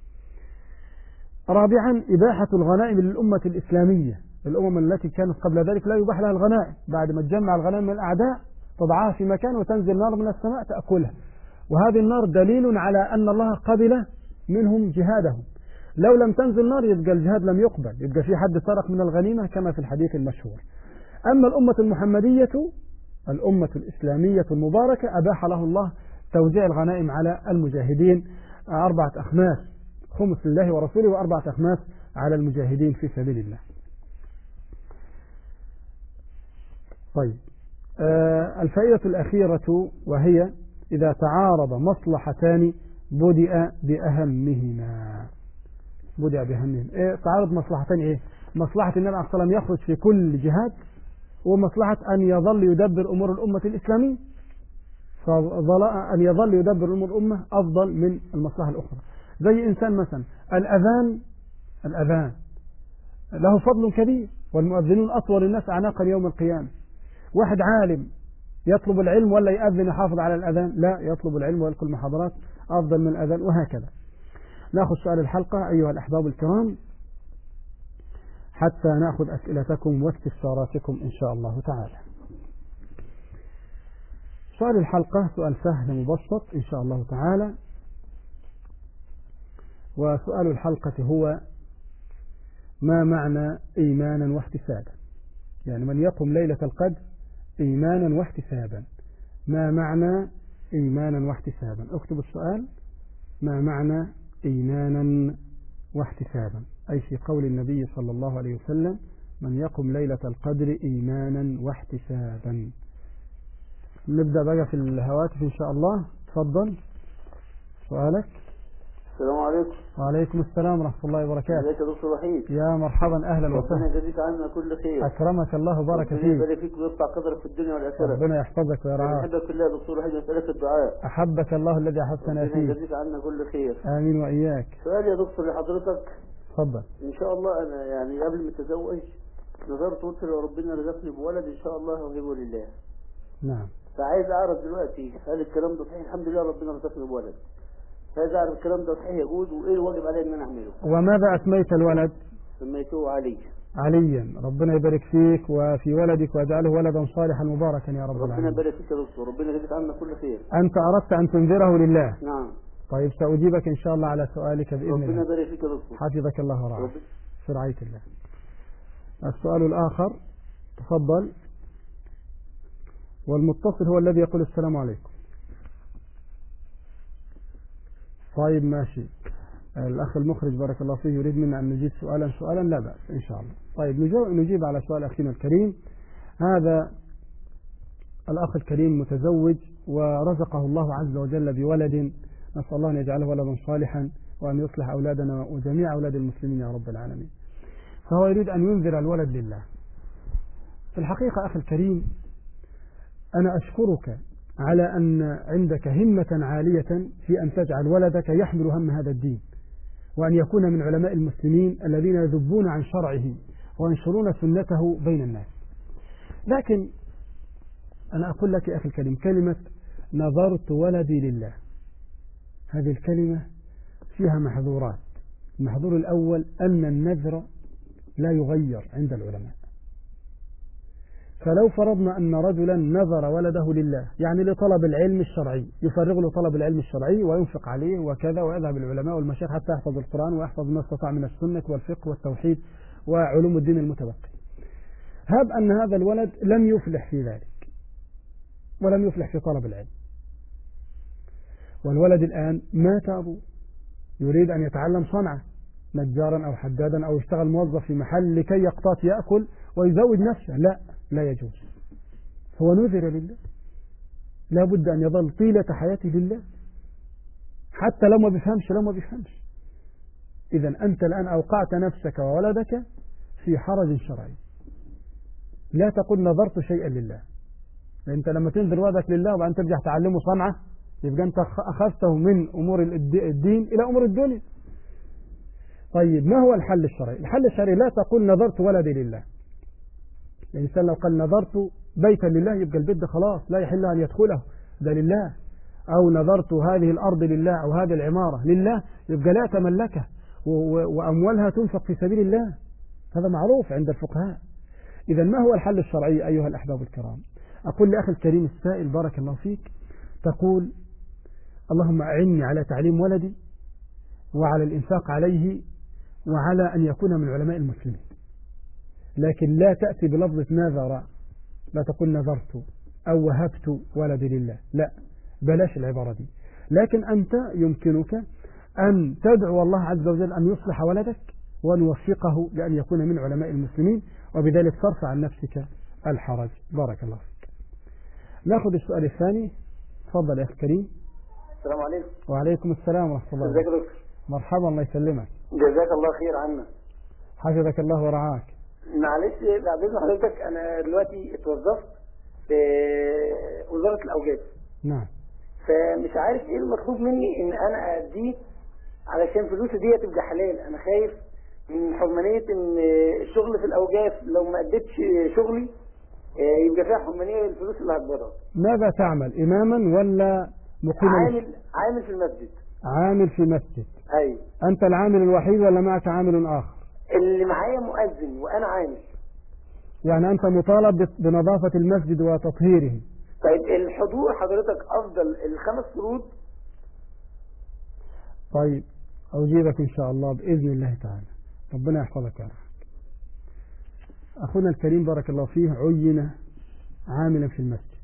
رابعا إباحة الغنائم للأمة الإسلامية. الأمم التي كانت قبل ذلك لا يباح لها الغنائم، بعد ما تجمع الغنائم من الأعداء تضعها في مكان وتنزل نار من السماء تأكلها، وهذه النار دليل على أن الله قبل منهم جهادهم. لو لم تنزل نار يبقى الجهاد لم يقبل، يبقى في حد سرق من الغنيمة كما في الحديث المشهور. أما الأمة المحمدية الأمة الإسلامية المباركة أباح له الله توزيع الغنائم على المجاهدين، أربعة أخماس، خمس لله ورسوله وأربعة أخماس على المجاهدين في سبيل الله. طيب آه الفائدة الأخيرة وهي إذا تعارض مصلحتان بدأ بأهمهما. بدأ بأهمهما. إيه تعارض مصلحتان؟ إيه؟ مصلحة النبي عليه الصلاة والسلام يخرج في كل جهاد، ومصلحة أن يظل يدبر أمور الأمة الإسلامية، فأن يظل يدبر أمور الأمة أفضل من المصلحة الأخرى. زي إنسان مثلا الأذان الأذان له فضل كبير، والمؤذنون أطول الناس أعناقا يوم القيامة. واحد عالم يطلب العلم ولا يأذن يحافظ على الأذان؟ لا، يطلب العلم ويلقي المحاضرات أفضل من الأذان، وهكذا. نأخذ سؤال الحلقة أيها الأحباب الكرام حتى نأخذ أسئلتكم واستفساراتكم إن شاء الله تعالى. سؤال الحلقة سؤال سهل مبسط إن شاء الله تعالى، وسؤال الحلقة هو: ما معنى إيمانا واحتسابا؟ يعني من يقوم ليلة القدر إيمانا واحتسابا، ما معنى إيمانا واحتسابا؟ اكتب السؤال: ما معنى إيمانا واحتسابا؟ أي في قول النبي صلى الله عليه وسلم: من يقوم ليلة القدر إيمانا واحتسابا. نبدأ بقى في الهواتف إن شاء الله. تفضل سؤالك. السلام عليكم. وعليكم السلام ورحمة الله وبركاته. ازيك يا دكتور وحيد؟ يا مرحبا، أهلا وسهلا. ربنا يجزيك عنا كل خير. أكرمك الله وبارك فيك. ربنا يبارك فيك ويرفع قدرك في الدنيا والآخرة. ربنا يحفظك ويرعاك. أحبك بالله يا دكتور وحيد، نسألك الدعاء. أحبك الله الذي أحببتنا فيه. ربنا يجزيك عنا كل خير. آمين وإياك. سؤال يا دكتور لحضرتك. تفضل. إن شاء الله أنا يعني قبل ما أتزوج نظرت قلت لو ربنا رزقني بولد إن شاء الله أوهبه لله. نعم. فعايز أعرف دلوقتي هل الكلام ده صحيح؟ الحمد لله ربنا رزقني بولد. عايز أعرف الكلام ده صحيح يجوز وإيه الواجب علي إن أنا أعمله؟ وماذا أسميت الولد؟ سميته علي. عليا. ربنا يبارك فيك وفي ولدك ويجعله ولدا صالحا مباركا يا رب العالمين. ربنا يبارك فيك يا دكتور، ربنا يجزيك عنا كل خير. أنت أردت أن تنذره لله. نعم. طيب سأجيبك إن شاء الله على سؤالك بإذن الله. ربنا يبارك فيك يا دكتور. حفظك الله ورعاك في رعاية الله. السؤال الآخر. تفضل. والمتصل هو الذي يقول السلام عليكم. طيب ماشي. الأخ المخرج بارك الله فيه يريد منا أن نجيب سؤالا سؤالا، لا بأس إن شاء الله. طيب نجيب على سؤال أخينا الكريم. هذا الأخ الكريم متزوج ورزقه الله عز وجل بولد، نسأل الله أن يجعله ولدا صالحا وأن يصلح أولادنا وجميع أولاد المسلمين يا رب العالمين. فهو يريد أن ينذر الولد لله. في الحقيقة أخي الكريم أنا أشكرك على أن عندك همة عالية في أن تجعل ولدك يحمل هم هذا الدين، وأن يكون من علماء المسلمين الذين يذبون عن شرعه وينشرون سنته بين الناس. لكن أنا أقول لك يا أخي الكريم كلمة نظرت ولدي لله، هذه الكلمة فيها محظورات. المحظور الأول أن النذر لا يغير عند العلماء. فلو فرضنا أن رجلا نذر ولده لله يعني لطلب العلم الشرعي، يفرغ له طلب العلم الشرعي وينفق عليه وكذا، ويذهب العلماء والمشايخ حتى يحفظ القرآن ويحفظ ما استطاع من السنة والفقه والتوحيد وعلوم الدين المتبقي. هب أن هذا الولد لم يفلح في ذلك، ولم يفلح في طلب العلم. والولد الآن مات أبوه، يريد أن يتعلم صنعة، نجارا أو حدادا أو يشتغل موظف في محل لكي يقتات يأكل ويزود نفسه، لا لا يجوز. هو نذر لله، لا بد أن يظل طيلة حياته لله حتى لو ما بيفهمش لو ما بيفهمش. إذا أنت الآن أوقعت نفسك وولدك في حرج شرعي. لا تقل نظرت شيئا لله، أنت لما تنذر ولدك لله وبعدين ترجع تعلمه صنعة يبقى أنت أخذته من أمور الدين إلى أمور الدنيا. طيب ما هو الحل الشرعي؟ الحل الشرعي لا تقول نظرت ولدي لله. الإنسان لو قال نظرت بيتا لله يبقى البيت ده خلاص لا يحل أن يدخله، ده لله. أو نظرت هذه الأرض لله أو هذه العمارة لله يبقى لا تملكه وأموالها تنفق في سبيل الله، هذا معروف عند الفقهاء. إذا ما هو الحل الشرعي أيها الأحباب الكرام؟ أقول لأخي الكريم السائل بارك الله فيك، تقول اللهم أعني على تعليم ولدي وعلى الإنفاق عليه وعلى أن يكون من علماء المسلمين، لكن لا تأتي بلفظة نذر، لا تقول نذرت أو وهبت ولدي لله، لا بلاش العبارة دي. لكن أنت يمكنك أن تدعو الله عز وجل أن يصلح ولدك وأن يوفقه لأن يكون من علماء المسلمين، وبذلك ترفع عن نفسك الحرج. بارك الله فيك. نأخذ السؤال الثاني. تفضل يا أخي الكريم. السلام عليكم. وعليكم السلام ورحمة الله. ازيك يا دكتور؟ مرحبا، الله يسلمك. جزاك الله خير عنا. حفظك الله ورعاك. معلش بعد اذن حضرتك، انا دلوقتي اتوظفت في وزارة الاوقاف. نعم. فمش عارف ايه المطلوب مني ان انا اديه علشان فلوسي دي تبقى حلال. انا خايف من حرمانية ان الشغل في الاوقاف لو ما اديتش شغلي يبقى فيها حرمانية الفلوس اللي هتبرر. ماذا تعمل، اماما ولا مقيما؟ عامل عامل في المسجد. عامل في مسجد. ايوه. انت العامل الوحيد ولا معك عامل اخر؟ اللي معايا مؤذن وانا عامل. يعني انت مطالب بنظافة المسجد وتطهيره. طيب الحضور حضرتك افضل الخمس فروض؟ طيب اجيبك ان شاء الله باذن الله تعالى، ربنا يحفظك يا رب. اخونا الكريم بارك الله فيه عين عاملا في المسجد.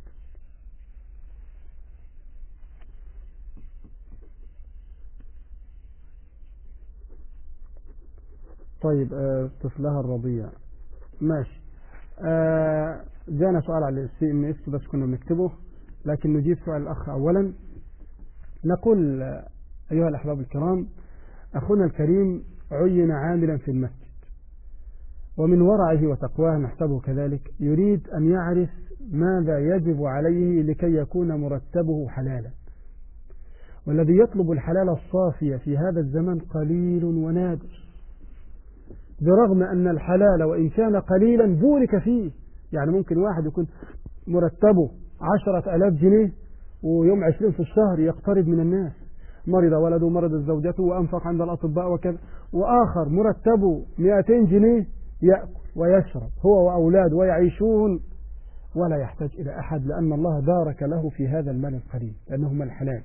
طيب آه طفلها الرضيع ماشي. آه جانا سؤال على السي ام اس بس كنا بنكتبه، لكن نجيب سؤال الأخ أولا. نقول آه أيها الأحباب الكرام، أخونا الكريم عين عاملا في المسجد، ومن ورعه وتقواه نحسبه كذلك يريد أن يعرف ماذا يجب عليه لكي يكون مرتبه حلالا. والذي يطلب الحلال الصافية في هذا الزمن قليل ونادر، برغم أن الحلال وإن كان قليلا بورك فيه. يعني ممكن واحد يكون مرتبه عشرة ألاف جنيه ويوم عشرين في الشهر يقترب من الناس، مرض ولده مرض زوجته وأنفق عند الأطباء وكذا، وآخر مرتبه مئتين جنيه يأكل ويشرب هو وأولاده ويعيشون ولا يحتاج إلى أحد، لأن الله بارك له في هذا المال القليل لأنه مال حلال.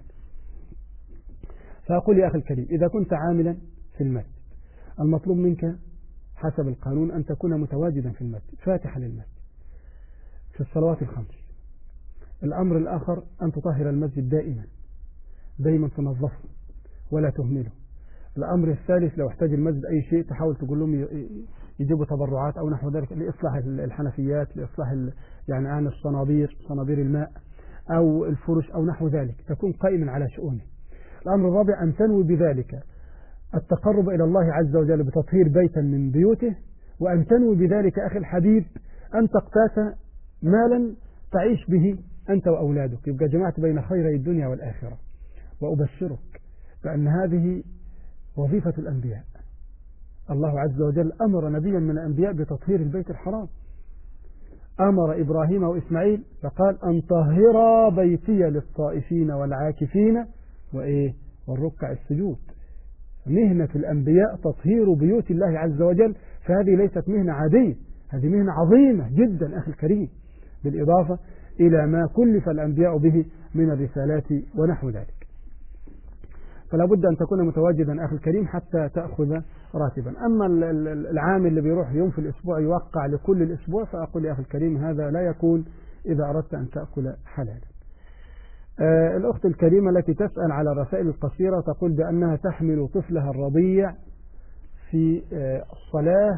فأقول يا أخي الكريم، إذا كنت عاملا في المسجد المطلوب منك حسب القانون أن تكون متواجدا في المسجد فاتحا للمسجد في الصلوات الخمس. الأمر الآخر أن تطهر المسجد دائما، دائما تنظفه ولا تهمله. الأمر الثالث لو احتاج المسجد أي شيء تحاول تقول لهم يجيبوا تبرعات أو نحو ذلك لإصلاح الحنفيات، لإصلاح يعني عن الصنابير صنابير الماء أو الفرش أو نحو ذلك، تكون قائما على شؤونه. الأمر الرابع أن تنوي بذلك التقرب إلى الله عز وجل بتطهير بيتا من بيوته، وأن تنوي بذلك أخي الحبيب أن تقتات مالا تعيش به أنت وأولادك، يبقى جمعت بين خيري الدنيا والآخرة. وأبشرك بأن هذه وظيفة الأنبياء. الله عز وجل أمر نبيا من الأنبياء بتطهير البيت الحرام، أمر إبراهيم وإسماعيل فقال أن طهر بيتي للطائفين والعاكفين وإيه والركع السجود. مهنة الأنبياء تطهير بيوت الله عز وجل، فهذه ليست مهنة عادية، هذه مهنة عظيمة جدا أخي الكريم، بالإضافة إلى ما كلف الأنبياء به من الرسالات ونحو ذلك. فلا بد أن تكون متواجدا أخي الكريم حتى تأخذ راتبا. أما العامل اللي بيروح يوم في الأسبوع يوقع لكل الأسبوع، فأقول يا أخي الكريم هذا لا يكون إذا أردت أن تأكل حلالا. آه الأخت الكريمة التي تسأل على الرسائل القصيرة تقول بأنها تحمل طفلها الرضيع في آه الصلاة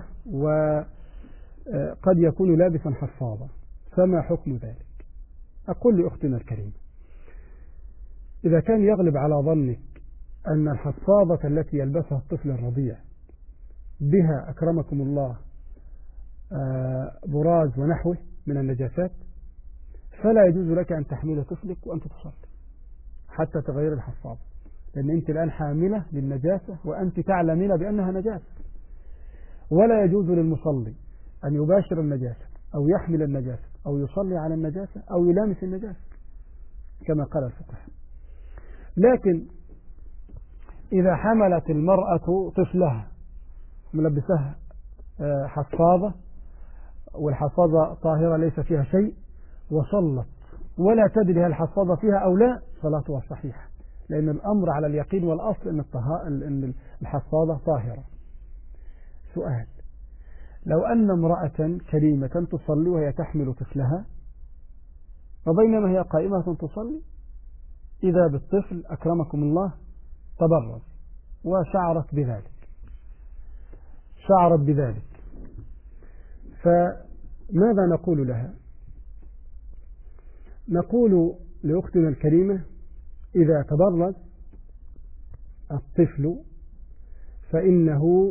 وقد يكون لابسا حفاظة، فما حكم ذلك؟ أقول لأختنا الكريمة إذا كان يغلب على ظنك أن الحفاظة التي يلبسها الطفل الرضيع بها أكرمكم الله براز ونحوه من النجاسات، فلا يجوز لك أن تحمل طفلك وأنت تصلي حتى تغير الحفاظة، لأن أنت الآن حاملة للنجاسة وأنت تعلمين بأنها نجاسة. ولا يجوز للمصلي أن يباشر النجاسة أو يحمل النجاسة أو يصلي على النجاسة أو يلامس النجاسة كما قال الفقهاء. لكن إذا حملت المرأة طفلها ملبسها حفاظة والحفاظة طاهرة ليس فيها شيء وصلت ولا تدري هل الحفاظة فيها أو لا، صلاتها صحيحة، لأن الأمر على اليقين والأصل أن الحفاظة طاهرة. سؤال: لو أن امرأة كريمة تصلي وهي تحمل طفلها وبينما هي قائمة تصلي إذا بالطفل أكرمكم الله تبرز وشعرت بذلك شعرت بذلك فماذا نقول لها؟ نقول لأختنا الكريمة إذا تبرز الطفل فإنه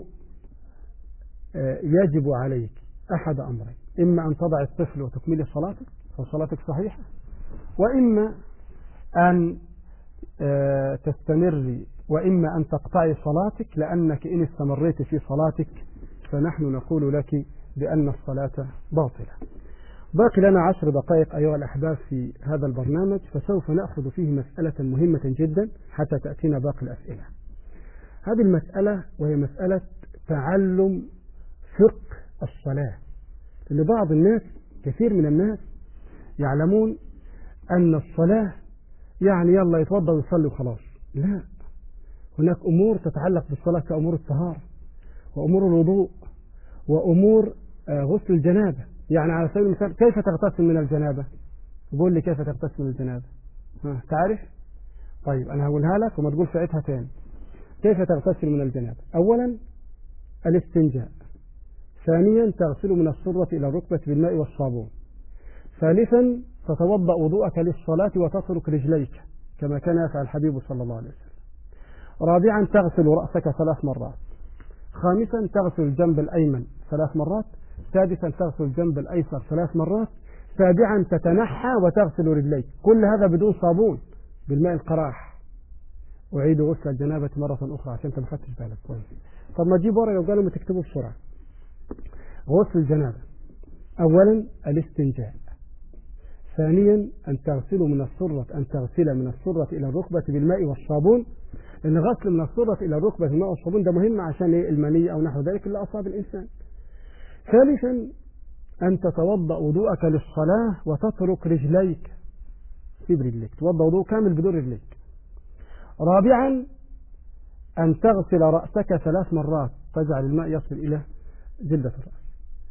يجب عليك أحد أمرين: إما أن تضع الطفل وتكملي صلاتك فصلاتك صحيحة، وإما أن تستمري وإما أن تقطعي صلاتك، لأنك إن استمريت في صلاتك فنحن نقول لك بأن الصلاة باطلة. باقي لنا عشر دقائق أيها الأحباب في هذا البرنامج، فسوف نأخذ فيه مسألة مهمة جدا حتى تأتينا باقي الأسئلة. هذه المسألة وهي مسألة تعلم فقه الصلاة، لأن بعض الناس كثير من الناس يعلمون أن الصلاة يعني يلا يتوضأ ويصلي وخلاص. لا، هناك أمور تتعلق بالصلاة كأمور الطهارة وأمور الوضوء وأمور غسل الجنابة. يعني على سبيل المثال كيف تغتسل من الجنابة؟ قول لي كيف تغتسل من الجنابة؟ ها تعرف؟ طيب أنا هقولها لك وما تقول ساعتها تاني. كيف تغتسل من الجنابة؟ أولا الاستنجاء، ثانيا تغسل من السرة إلى الركبة بالماء والصابون، ثالثا تتوضأ وضوءك للصلاة وتترك رجليك كما كان يفعل الحبيب صلى الله عليه وسلم، رابعا تغسل رأسك ثلاث مرات، خامسا تغسل الجنب الأيمن ثلاث مرات، سادسا تغسل الجنب الأيسر ثلاث مرات، سابعا تتنحى وتغسل رجليك. كل هذا بدون صابون، بالماء القراح. أعيد غسل الجنابة مرة أخرى عشان أنت ما خدتش بالك كويس. طب ما تجيب ورقة وقالوا ما تكتبوا بسرعة. غسل الجنابة: أولا الاستنجاء، ثانيا أن تغسل من السرة أن تغسل من السرة إلى الركبة بالماء والصابون، لأن غسل من السرة إلى الركبة بالماء والصابون ده مهم عشان المني أو نحو ذلك اللي أصاب الإنسان. ثالثا أن تتوضأ وضوءك للصلاة وتترك رجليك، سيب رجليك، توضأ وضوء كامل بدون رجليك. رابعا أن تغسل رأسك ثلاث مرات، تجعل الماء يصل إلى جلدة الرأس.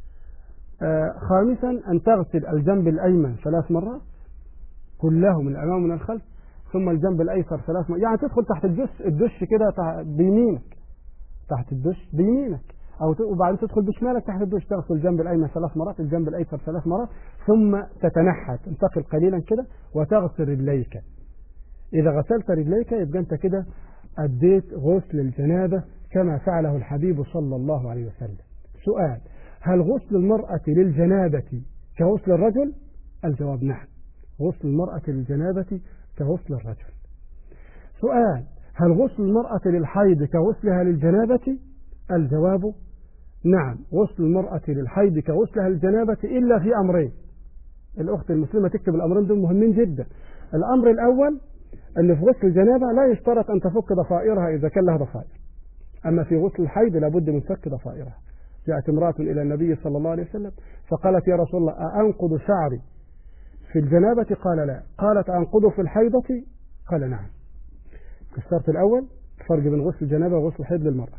آه خامسا أن تغسل الجنب الأيمن ثلاث مرات كله من الأمام ومن الخلف، ثم الجنب الأيسر ثلاث مرات. يعني تدخل تحت الدش الدش كده بيمينك، تحت الدش بيمينك، أو وبعدين تدخل بشمالك تحت الدش، تغسل الجنب الأيمن ثلاث مرات، الجنب الأيسر ثلاث مرات، ثم تتنحى تنتقل قليلا كده وتغسل رجليك. إذا غسلت رجليك يبقى أنت كده أديت غسل الجنابة كما فعله الحبيب صلى الله عليه وسلم. سؤال: هل غسل المرأة للجنابة كغسل الرجل؟ الجواب نعم، غسل المرأة للجنابة كغسل الرجل. سؤال: هل غسل المرأة للحيض كغسلها للجنابة؟ الجواب نعم، غسل المرأة للحيض كغسلها للجنابة إلا في أمرين. الأخت المسلمة تكتب الأمرين دول مهمين جدا. الأمر الأول أن في غسل الجنابة لا يشترط أن تفك ضفائرها إذا كان لها ضفائر، أما في غسل الحيض لابد من فك ضفائرها. جاءت امرأة إلى النبي صلى الله عليه وسلم فقالت: يا رسول الله أأنقض شعري في الجنابة؟ قال لا. قالت: أنقضه في الحيضة؟ قال نعم. الشرط الأول فرق بين غسل الجنابة وغسل الحيض للمرأة،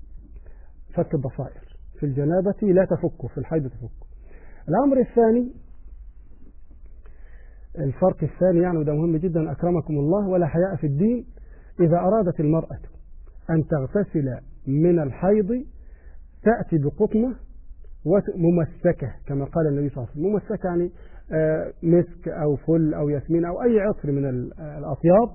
فك الضفائر في الجنابة لا تفكه، في الحيض تفكه. الأمر الثاني الفرق الثاني يعني، وده مهم جدا أكرمكم الله، ولا حياء في الدين، إذا أرادت المرأة أن تغتسل من الحيض تأتي بقطنة ممسكة كما قال النبي صلى الله عليه وسلم. ممسكة يعني مسك أو فل أو ياسمين أو أي عطر من الأطياب،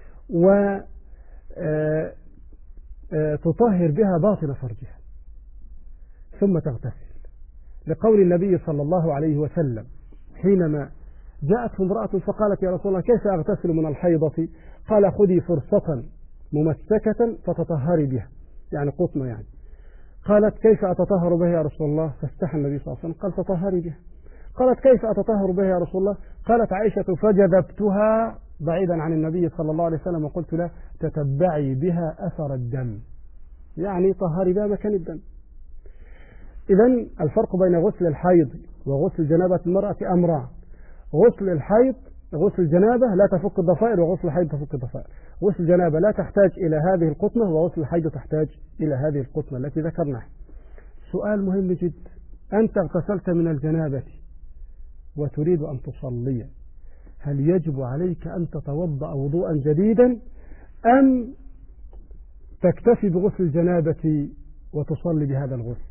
وتطهر بها باطن فرجها ثم تغتسل، لقول النبي صلى الله عليه وسلم حينما جاءت امرأة فقالت يا رسول الله كيف أغتسل من الحيضة؟ قال خذي فرصة ممسكة فتطهري بها، يعني قطنة يعني. قالت كيف أتطهر بها يا رسول الله؟ فاستحى النبي صلى الله عليه وسلم قال تطهري بها. قالت كيف أتطهر بها يا رسول الله؟ قالت عائشة فجذبتها بعيدا عن النبي صلى الله عليه وسلم وقلت له تتبعي بها أثر الدم، يعني طهري بها مكان الدم. إذن الفرق بين غسل الحيض وغسل جنابة المرأة أمران: غسل الحيض غسل الجنابة لا تفك الضفائر، وغسل الحيض تفك الضفائر. غسل الجنابة لا تحتاج إلى هذه القطنة، وغسل الحيض تحتاج إلى هذه القطنة التي ذكرناها. سؤال مهم جدا: أنت اغتسلت من الجنابة وتريد أن تصلي، هل يجب عليك أن تتوضأ وضوءا جديدا أم تكتفي بغسل الجنابة وتصلي بهذا الغسل؟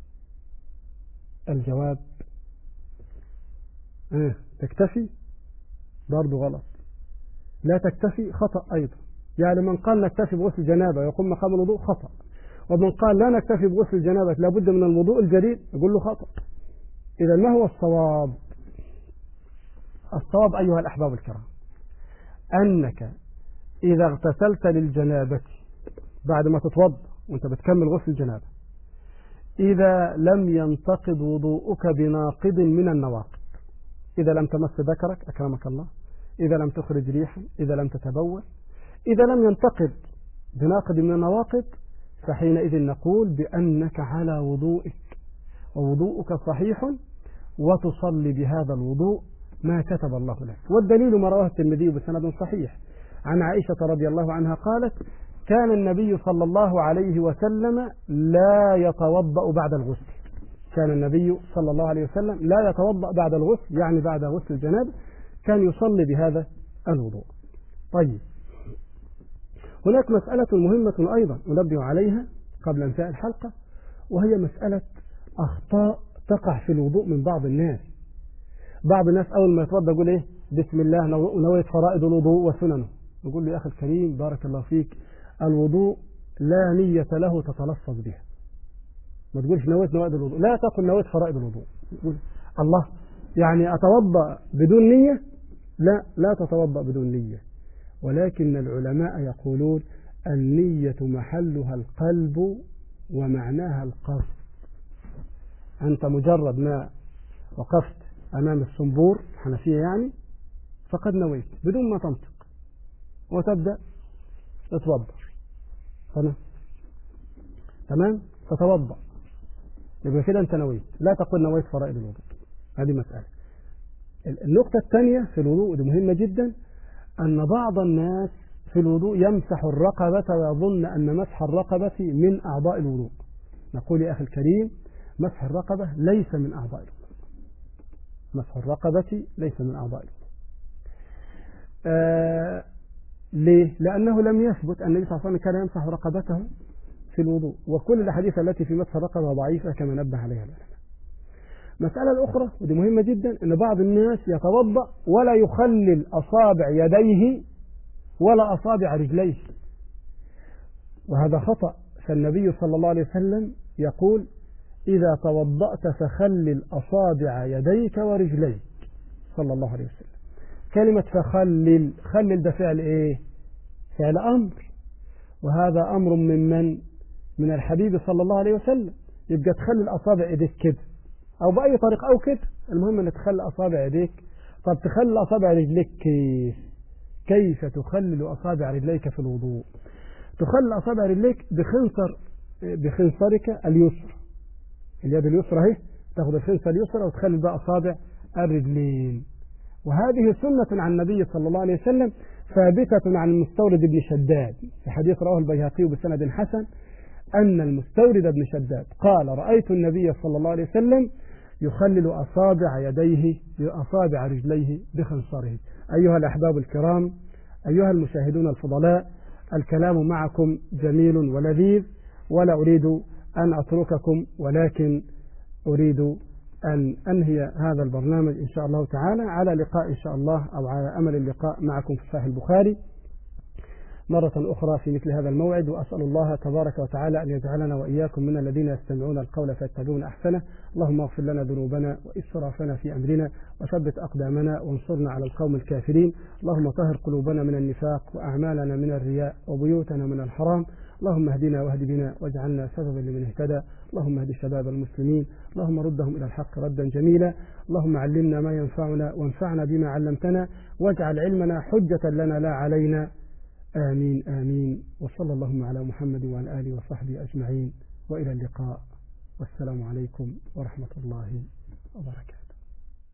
الجواب اه تكتفي، برضو غلط. لا تكتفي خطأ أيضا، يعني من قال نكتفي بغسل الجنابة ويقوم مقام الوضوء خطأ، ومن قال لا نكتفي بغسل الجنابة لابد من الوضوء الجديد يقول له خطأ. إذا ما هو الصواب؟ الصواب أيها الأحباب الكرام أنك إذا اغتسلت للجنابة بعد ما تتوضأ وانت بتكمل غسل الجنابة، إذا لم ينتقض وضوءك بناقض من النواقض، إذا لم تمس ذكرك أكرمك الله، إذا لم تخرج ريحا، إذا لم تتبول، إذا لم ينتقض بناقض من النواقض، فحينئذ نقول بأنك على وضوئك ووضوءك صحيح، وتصلي بهذا الوضوء ما كتب الله لك. والدليل ما رواه الترمذي بسند صحيح عن عائشة رضي الله عنها قالت: كان النبي صلى الله عليه وسلم لا يتوضأ بعد الغسل. كان النبي صلى الله عليه وسلم لا يتوضأ بعد الغسل، يعني بعد غسل الجنابة، كان يصلي بهذا الوضوء. طيب، هناك مسألة مهمة أيضا ننبه عليها قبل انتهاء الحلقة، وهي مسألة أخطاء تقع في الوضوء من بعض الناس. بعض الناس أول ما يتوضأ يقول إيه؟ بسم الله نويت فرائض الوضوء وسننه. نقول له يا أخي الكريم بارك الله فيك، الوضوء لا نية له تتلفظ بها. ما تقولش نويت نوائد الوضوء، لا تقل نويت فرائض الوضوء. تقول الله يعني أتوضأ بدون نية؟ لا، لا تتوضأ بدون نية، ولكن العلماء يقولون النية محلها القلب ومعناها القصد. أنت مجرد ما وقفت أمام الصنبور الحنفية يعني فقد نويت بدون ما تنطق، وتبدأ تتوضأ. تمام تمام تتوضأ، يبقى كده أنت نويت، لا تقول نويت فرائض الوضوء. هذه مسألة. النقطة الثانية في الوضوء ودي مهمة جدا، أن بعض الناس في الوضوء يمسح الرقبة ويظن أن مسح الرقبة من أعضاء الوضوء. نقول يا أخي الكريم مسح الرقبة ليس من أعضاء الوضوء. مسح الرقبة ليس من أعضاء الوضوء. آه ليه؟ لأنه لم يثبت أن النبي صلى الله عليه وسلم كان يمسح رقبته في الوضوء، وكل الأحاديث التي في مسح الرقبة ضعيفة كما نبه عليها العلماء. مسألة الأخرى ودي مهمة جدا، أن بعض الناس يتوضأ ولا يخلل أصابع يديه ولا أصابع رجليه، وهذا خطأ. فالنبي صلى الله عليه وسلم يقول: إذا توضأت فخلل أصابع يديك ورجليك، صلى الله عليه وسلم. كلمة فخلل، خلل ده فعل إيه؟ فعل أمر، وهذا أمر من من؟ من الحبيب صلى الله عليه وسلم. يبقى تخلل أصابع يديك كده أو بأي طريقة أو كده، المهم أن تخلل أصابع يديك. طب تخلل أصابع رجليك كيف؟ كيف تخلل أصابع رجليك في الوضوء؟ تخلل أصابع رجليك بخنصر بخنصرك اليسرى، اليد اليسرى اهي، تاخذ الخنصر اليسرى وتخلل بقى أصابع الرجلين. وهذه سنة عن النبي صلى الله عليه وسلم ثابتة عن المستورد بن شداد في حديث رواه البيهقي بسند حسن، أن المستورد بن شداد قال: رأيت النبي صلى الله عليه وسلم يخلل أصابع يديه بأصابع رجليه بخنصره. أيها الأحباب الكرام، أيها المشاهدون الفضلاء، الكلام معكم جميل ولذيذ، ولا أريد أن أترككم، ولكن أريد أن أنهي هذا البرنامج إن شاء الله تعالى على لقاء إن شاء الله، أو على أمل اللقاء معكم في صحيح البخاري مرة أخرى في مثل هذا الموعد. وأسأل الله تبارك وتعالى أن يجعلنا وإياكم من الذين يستمعون القول فيتبعون أحسنه. اللهم اغفر لنا ذنوبنا وإسرافنا في أمرنا، وثبت أقدامنا، وانصرنا على القوم الكافرين. اللهم طهر قلوبنا من النفاق، وأعمالنا من الرياء، وبيوتنا من الحرام. اللهم اهدنا واهد بنا واجعلنا سببا لمن اهتدى. اللهم اهد شباب المسلمين، اللهم ردهم إلى الحق ردا جميلا. اللهم علمنا ما ينفعنا، وانفعنا بما علمتنا، واجعل علمنا حجة لنا لا علينا. آمين آمين. وصلى اللهم على محمد وعلى آله وصحبه أجمعين، وإلى اللقاء، والسلام عليكم ورحمة الله وبركاته.